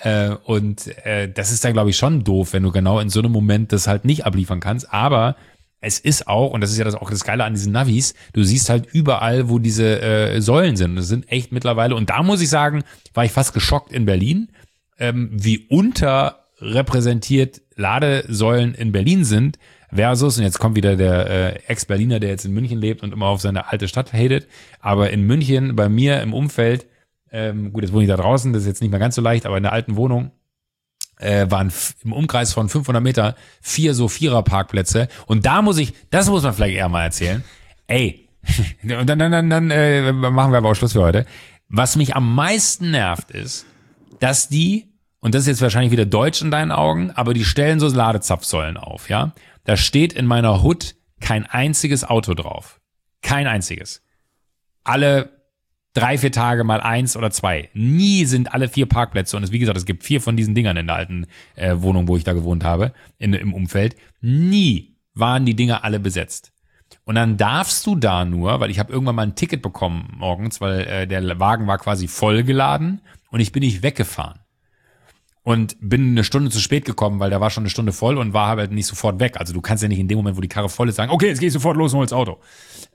Das ist dann, glaube ich, schon doof, wenn du genau in so einem Moment das halt nicht abliefern kannst. Aber es ist auch, und das ist ja auch das Geile an diesen Navis, du siehst halt überall, wo diese Säulen sind. Das sind echt mittlerweile, und da muss ich sagen, war ich fast geschockt in Berlin, wie unterrepräsentiert Ladesäulen in Berlin sind, versus, und jetzt kommt wieder der Ex-Berliner, der jetzt in München lebt und immer auf seine alte Stadt hatet, aber in München, bei mir im Umfeld, gut, jetzt wohne ich da draußen, das ist jetzt nicht mehr ganz so leicht, aber in der alten Wohnung, waren im Umkreis von 500 Meter 4 so Vierer-Parkplätze. Und das muss man vielleicht eher mal erzählen. Ey, und dann machen wir aber auch Schluss für heute. Was mich am meisten nervt ist, dass und das ist jetzt wahrscheinlich wieder deutsch in deinen Augen, aber die stellen so Ladezapfsäulen auf, ja. Da steht in meiner Hut kein einziges Auto drauf. Kein einziges. Alle 3-4 Tage mal 1 oder 2. Nie sind alle 4 Parkplätze, und wie gesagt, es gibt 4 von diesen Dingern in der alten Wohnung, wo ich da gewohnt habe, im Umfeld. Nie waren die Dinger alle besetzt. Und dann darfst du da nur, weil ich habe irgendwann mal ein Ticket bekommen morgens, weil der Wagen war quasi vollgeladen und ich bin nicht weggefahren. Und bin eine Stunde zu spät gekommen, weil der war schon eine Stunde voll und war halt nicht sofort weg. Also du kannst ja nicht in dem Moment, wo die Karre voll ist, sagen, okay, jetzt geh ich sofort los und hol das Auto.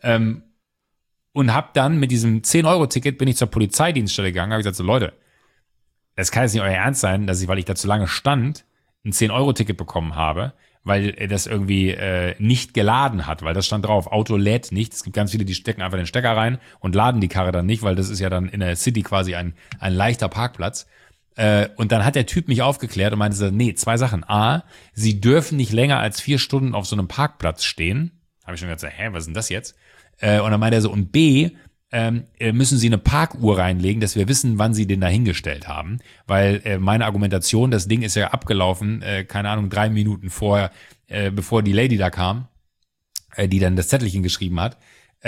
Und hab dann mit diesem 10-Euro-Ticket bin ich zur Polizeidienststelle gegangen, habe gesagt, so Leute, das kann jetzt nicht euer Ernst sein, dass ich, weil ich da zu lange stand, ein 10-Euro-Ticket bekommen habe, weil das irgendwie nicht geladen hat, weil das stand drauf, Auto lädt nicht. Es gibt ganz viele, die stecken einfach den Stecker rein und laden die Karre dann nicht, weil das ist ja dann in der City quasi ein leichter Parkplatz. Und dann hat der Typ mich aufgeklärt und meinte so, nee, 2 Sachen. A, sie dürfen nicht länger als 4 Stunden auf so einem Parkplatz stehen. Habe ich schon gesagt, was ist denn das jetzt? Und dann meinte er so, und B, müssen sie eine Parkuhr reinlegen, dass wir wissen, wann sie den da hingestellt haben. Weil meine Argumentation, das Ding ist ja abgelaufen, keine Ahnung, 3 Minuten vorher, bevor die Lady da kam, die dann das Zettelchen geschrieben hat,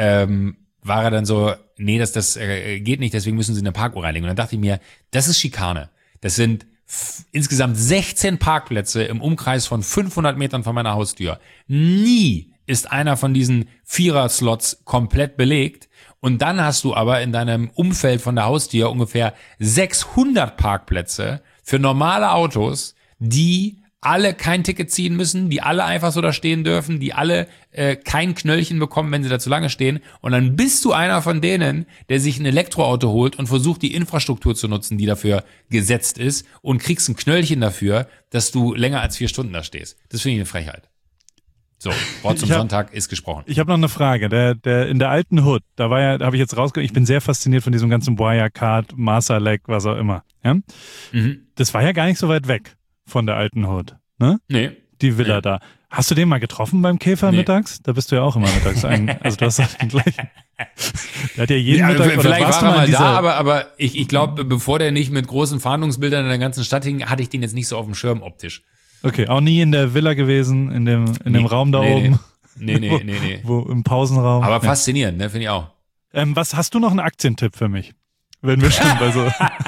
war er dann so, nee, das geht nicht, deswegen müssen sie eine Parkuhr reinlegen. Und dann dachte ich mir, das ist Schikane. Das sind insgesamt 16 Parkplätze im Umkreis von 500 Metern von meiner Haustür. Nie ist einer von diesen 4er-Slots komplett belegt. Und dann hast du aber in deinem Umfeld von der Haustür ungefähr 600 Parkplätze für normale Autos, die alle kein Ticket ziehen müssen, die alle einfach so da stehen dürfen, die alle kein Knöllchen bekommen, wenn sie da zu lange stehen. Und dann bist du einer von denen, der sich ein Elektroauto holt und versucht, die Infrastruktur zu nutzen, die dafür gesetzt ist, und kriegst ein Knöllchen dafür, dass du länger als 4 Stunden da stehst. Das finde ich eine Frechheit. So, Wort zum Sonntag ist gesprochen. Ich habe noch eine Frage. Der in der alten Hood, da habe ich jetzt rausgehört, ich bin sehr fasziniert von diesem ganzen Wirecard, Masterleg, was auch immer. Ja? Mhm. Das war ja gar nicht so weit weg von der alten Hood, ne? Nee. Die Villa da. Hast du den mal getroffen beim Käfer mittags? Da bist du ja auch immer mittags also du hast doch den gleichen. Der hat ja jeden Mittag, oder vielleicht warst war du er mal da, aber ich glaube, bevor der nicht mit großen Fahndungsbildern in der ganzen Stadt hing, hatte ich den jetzt nicht so auf dem Schirm optisch. Okay, auch nie in der Villa gewesen, in dem Raum da oben. Nee. Wo im Pausenraum. Aber faszinierend, ne, finde ich auch. Was hast du noch einen Aktientipp für mich? Wenn wir schon bei so.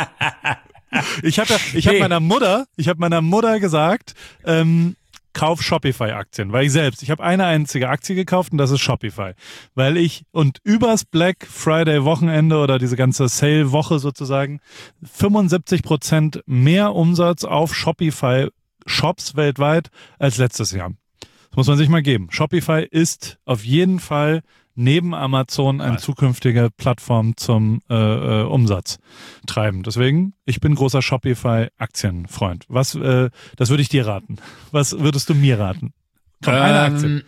Ich habe meiner Mutter gesagt, kauf Shopify-Aktien, weil ich habe eine einzige Aktie gekauft und das ist Shopify. Und übers Black Friday Wochenende oder diese ganze Sale-Woche sozusagen 75% mehr Umsatz auf Shopify Shops weltweit als letztes Jahr. Das muss man sich mal geben. Shopify ist auf jeden Fall neben Amazon eine zukünftige Plattform zum Umsatz treiben. Deswegen, ich bin großer Shopify-Aktienfreund. Das würde ich dir raten. Was würdest du mir raten? Komm, eine Aktie.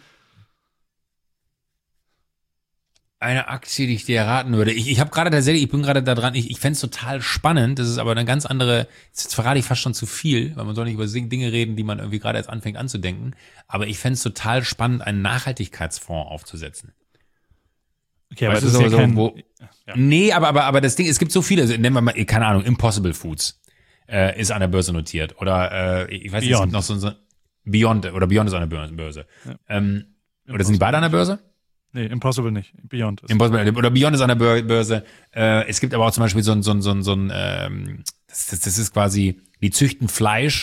Eine Aktie, die ich dir raten würde. Ich habe gerade tatsächlich, ich bin gerade da dran, ich fände es total spannend, das ist aber eine ganz andere, jetzt verrate ich fast schon zu viel, weil man soll nicht über Dinge reden, die man irgendwie gerade erst anfängt anzudenken, aber ich fände es total spannend, einen Nachhaltigkeitsfonds aufzusetzen. Okay, aber das ist ja kein... Nee, aber das Ding, es gibt so viele, nennen wir mal, keine Ahnung, Impossible Foods ist an der Börse notiert oder ich weiß nicht, es gibt noch so Beyond ist an der Börse. Ja. Oder sind die beide an der Börse? Nee, Impossible nicht. Beyond ist. Oder Beyond ist an der Börse. Es gibt aber auch zum Beispiel das ist quasi, die züchten Fleisch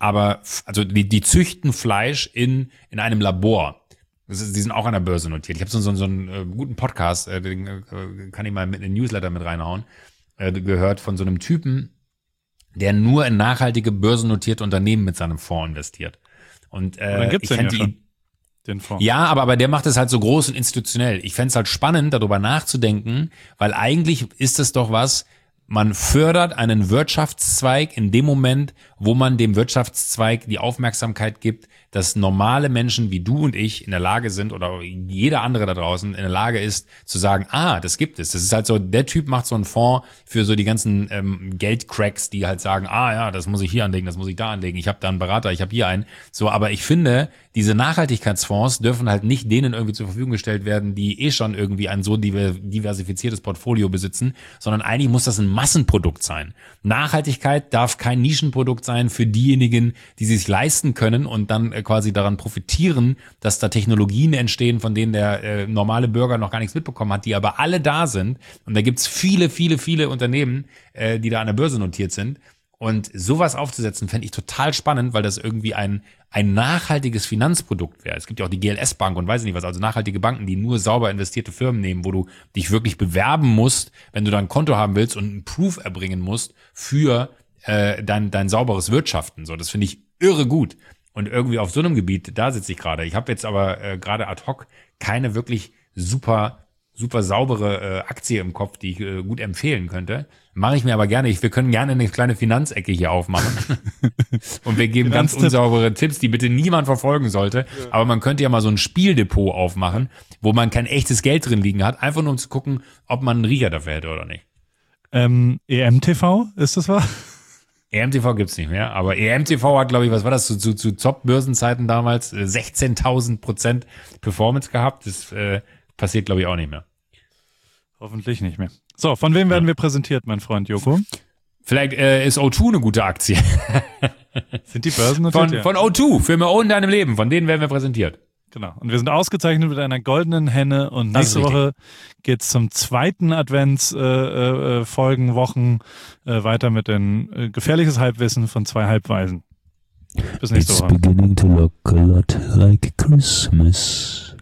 aber also die züchten Fleisch in einem Labor. Die sind auch an der Börse notiert. Ich habe so einen guten Podcast, den kann ich mal mit einem Newsletter mit reinhauen, gehört von so einem Typen, der nur in nachhaltige börsennotierte Unternehmen mit seinem Fonds investiert. Und dann gibt's ich fände den Fonds. Ja, aber der macht es halt so groß und institutionell. Ich fände es halt spannend, darüber nachzudenken, weil eigentlich ist es doch was, man fördert einen Wirtschaftszweig in dem Moment, wo man dem Wirtschaftszweig die Aufmerksamkeit gibt, dass normale Menschen wie du und ich in der Lage sind oder jeder andere da draußen in der Lage ist, zu sagen, das gibt es. Das ist halt so, der Typ macht so einen Fonds für so die ganzen Geldcracks, die halt sagen, ja, das muss ich hier anlegen, das muss ich da anlegen, ich habe da einen Berater, ich habe hier einen. So, aber ich finde, diese Nachhaltigkeitsfonds dürfen halt nicht denen irgendwie zur Verfügung gestellt werden, die schon irgendwie ein so diversifiziertes Portfolio besitzen, sondern eigentlich muss das ein Massenprodukt sein. Nachhaltigkeit darf kein Nischenprodukt sein für diejenigen, die sich leisten können und dann quasi daran profitieren, dass da Technologien entstehen, von denen der normale Bürger noch gar nichts mitbekommen hat, die aber alle da sind. Und da gibt's viele, viele, viele Unternehmen, die da an der Börse notiert sind. Und sowas aufzusetzen, fände ich total spannend, weil das irgendwie ein nachhaltiges Finanzprodukt wäre. Es gibt ja auch die GLS-Bank und weiß nicht was, also nachhaltige Banken, die nur sauber investierte Firmen nehmen, wo du dich wirklich bewerben musst, wenn du da ein Konto haben willst und einen Proof erbringen musst für dein sauberes Wirtschaften. So, das finde ich irre gut. Und irgendwie auf so einem Gebiet, da sitze ich gerade. Ich habe jetzt aber gerade ad hoc keine wirklich super saubere Aktie im Kopf, die ich gut empfehlen könnte. Mache ich mir aber gerne. Wir können gerne eine kleine Finanzecke hier aufmachen. Und wir geben ganz unsaubere Tipps, die bitte niemand verfolgen sollte. Ja. Aber man könnte ja mal so ein Spieldepot aufmachen, wo man kein echtes Geld drin liegen hat, einfach nur um zu gucken, ob man einen Riecher dafür hätte oder nicht. EMTV, ist das was? EMTV gibt's nicht mehr, aber EMTV hat, glaube ich, was war das, zu Top-Börsenzeiten damals, 16.000% Performance gehabt. Das passiert, glaube ich, auch nicht mehr. Hoffentlich nicht mehr. So, von wem werden wir präsentiert, mein Freund Joko? Vielleicht ist O2 eine gute Aktie. Sind die Börsen notiert? Von O2, für mehr in deinem Leben, von denen werden wir präsentiert. Genau. Und wir sind ausgezeichnet mit einer goldenen Henne und nächste Woche geht's zum zweiten Adventsfolgenwochen weiter mit den gefährliches Halbwissen von 2 Halbweisen. Bis nächste Woche. It's beginning to look a lot like Christmas.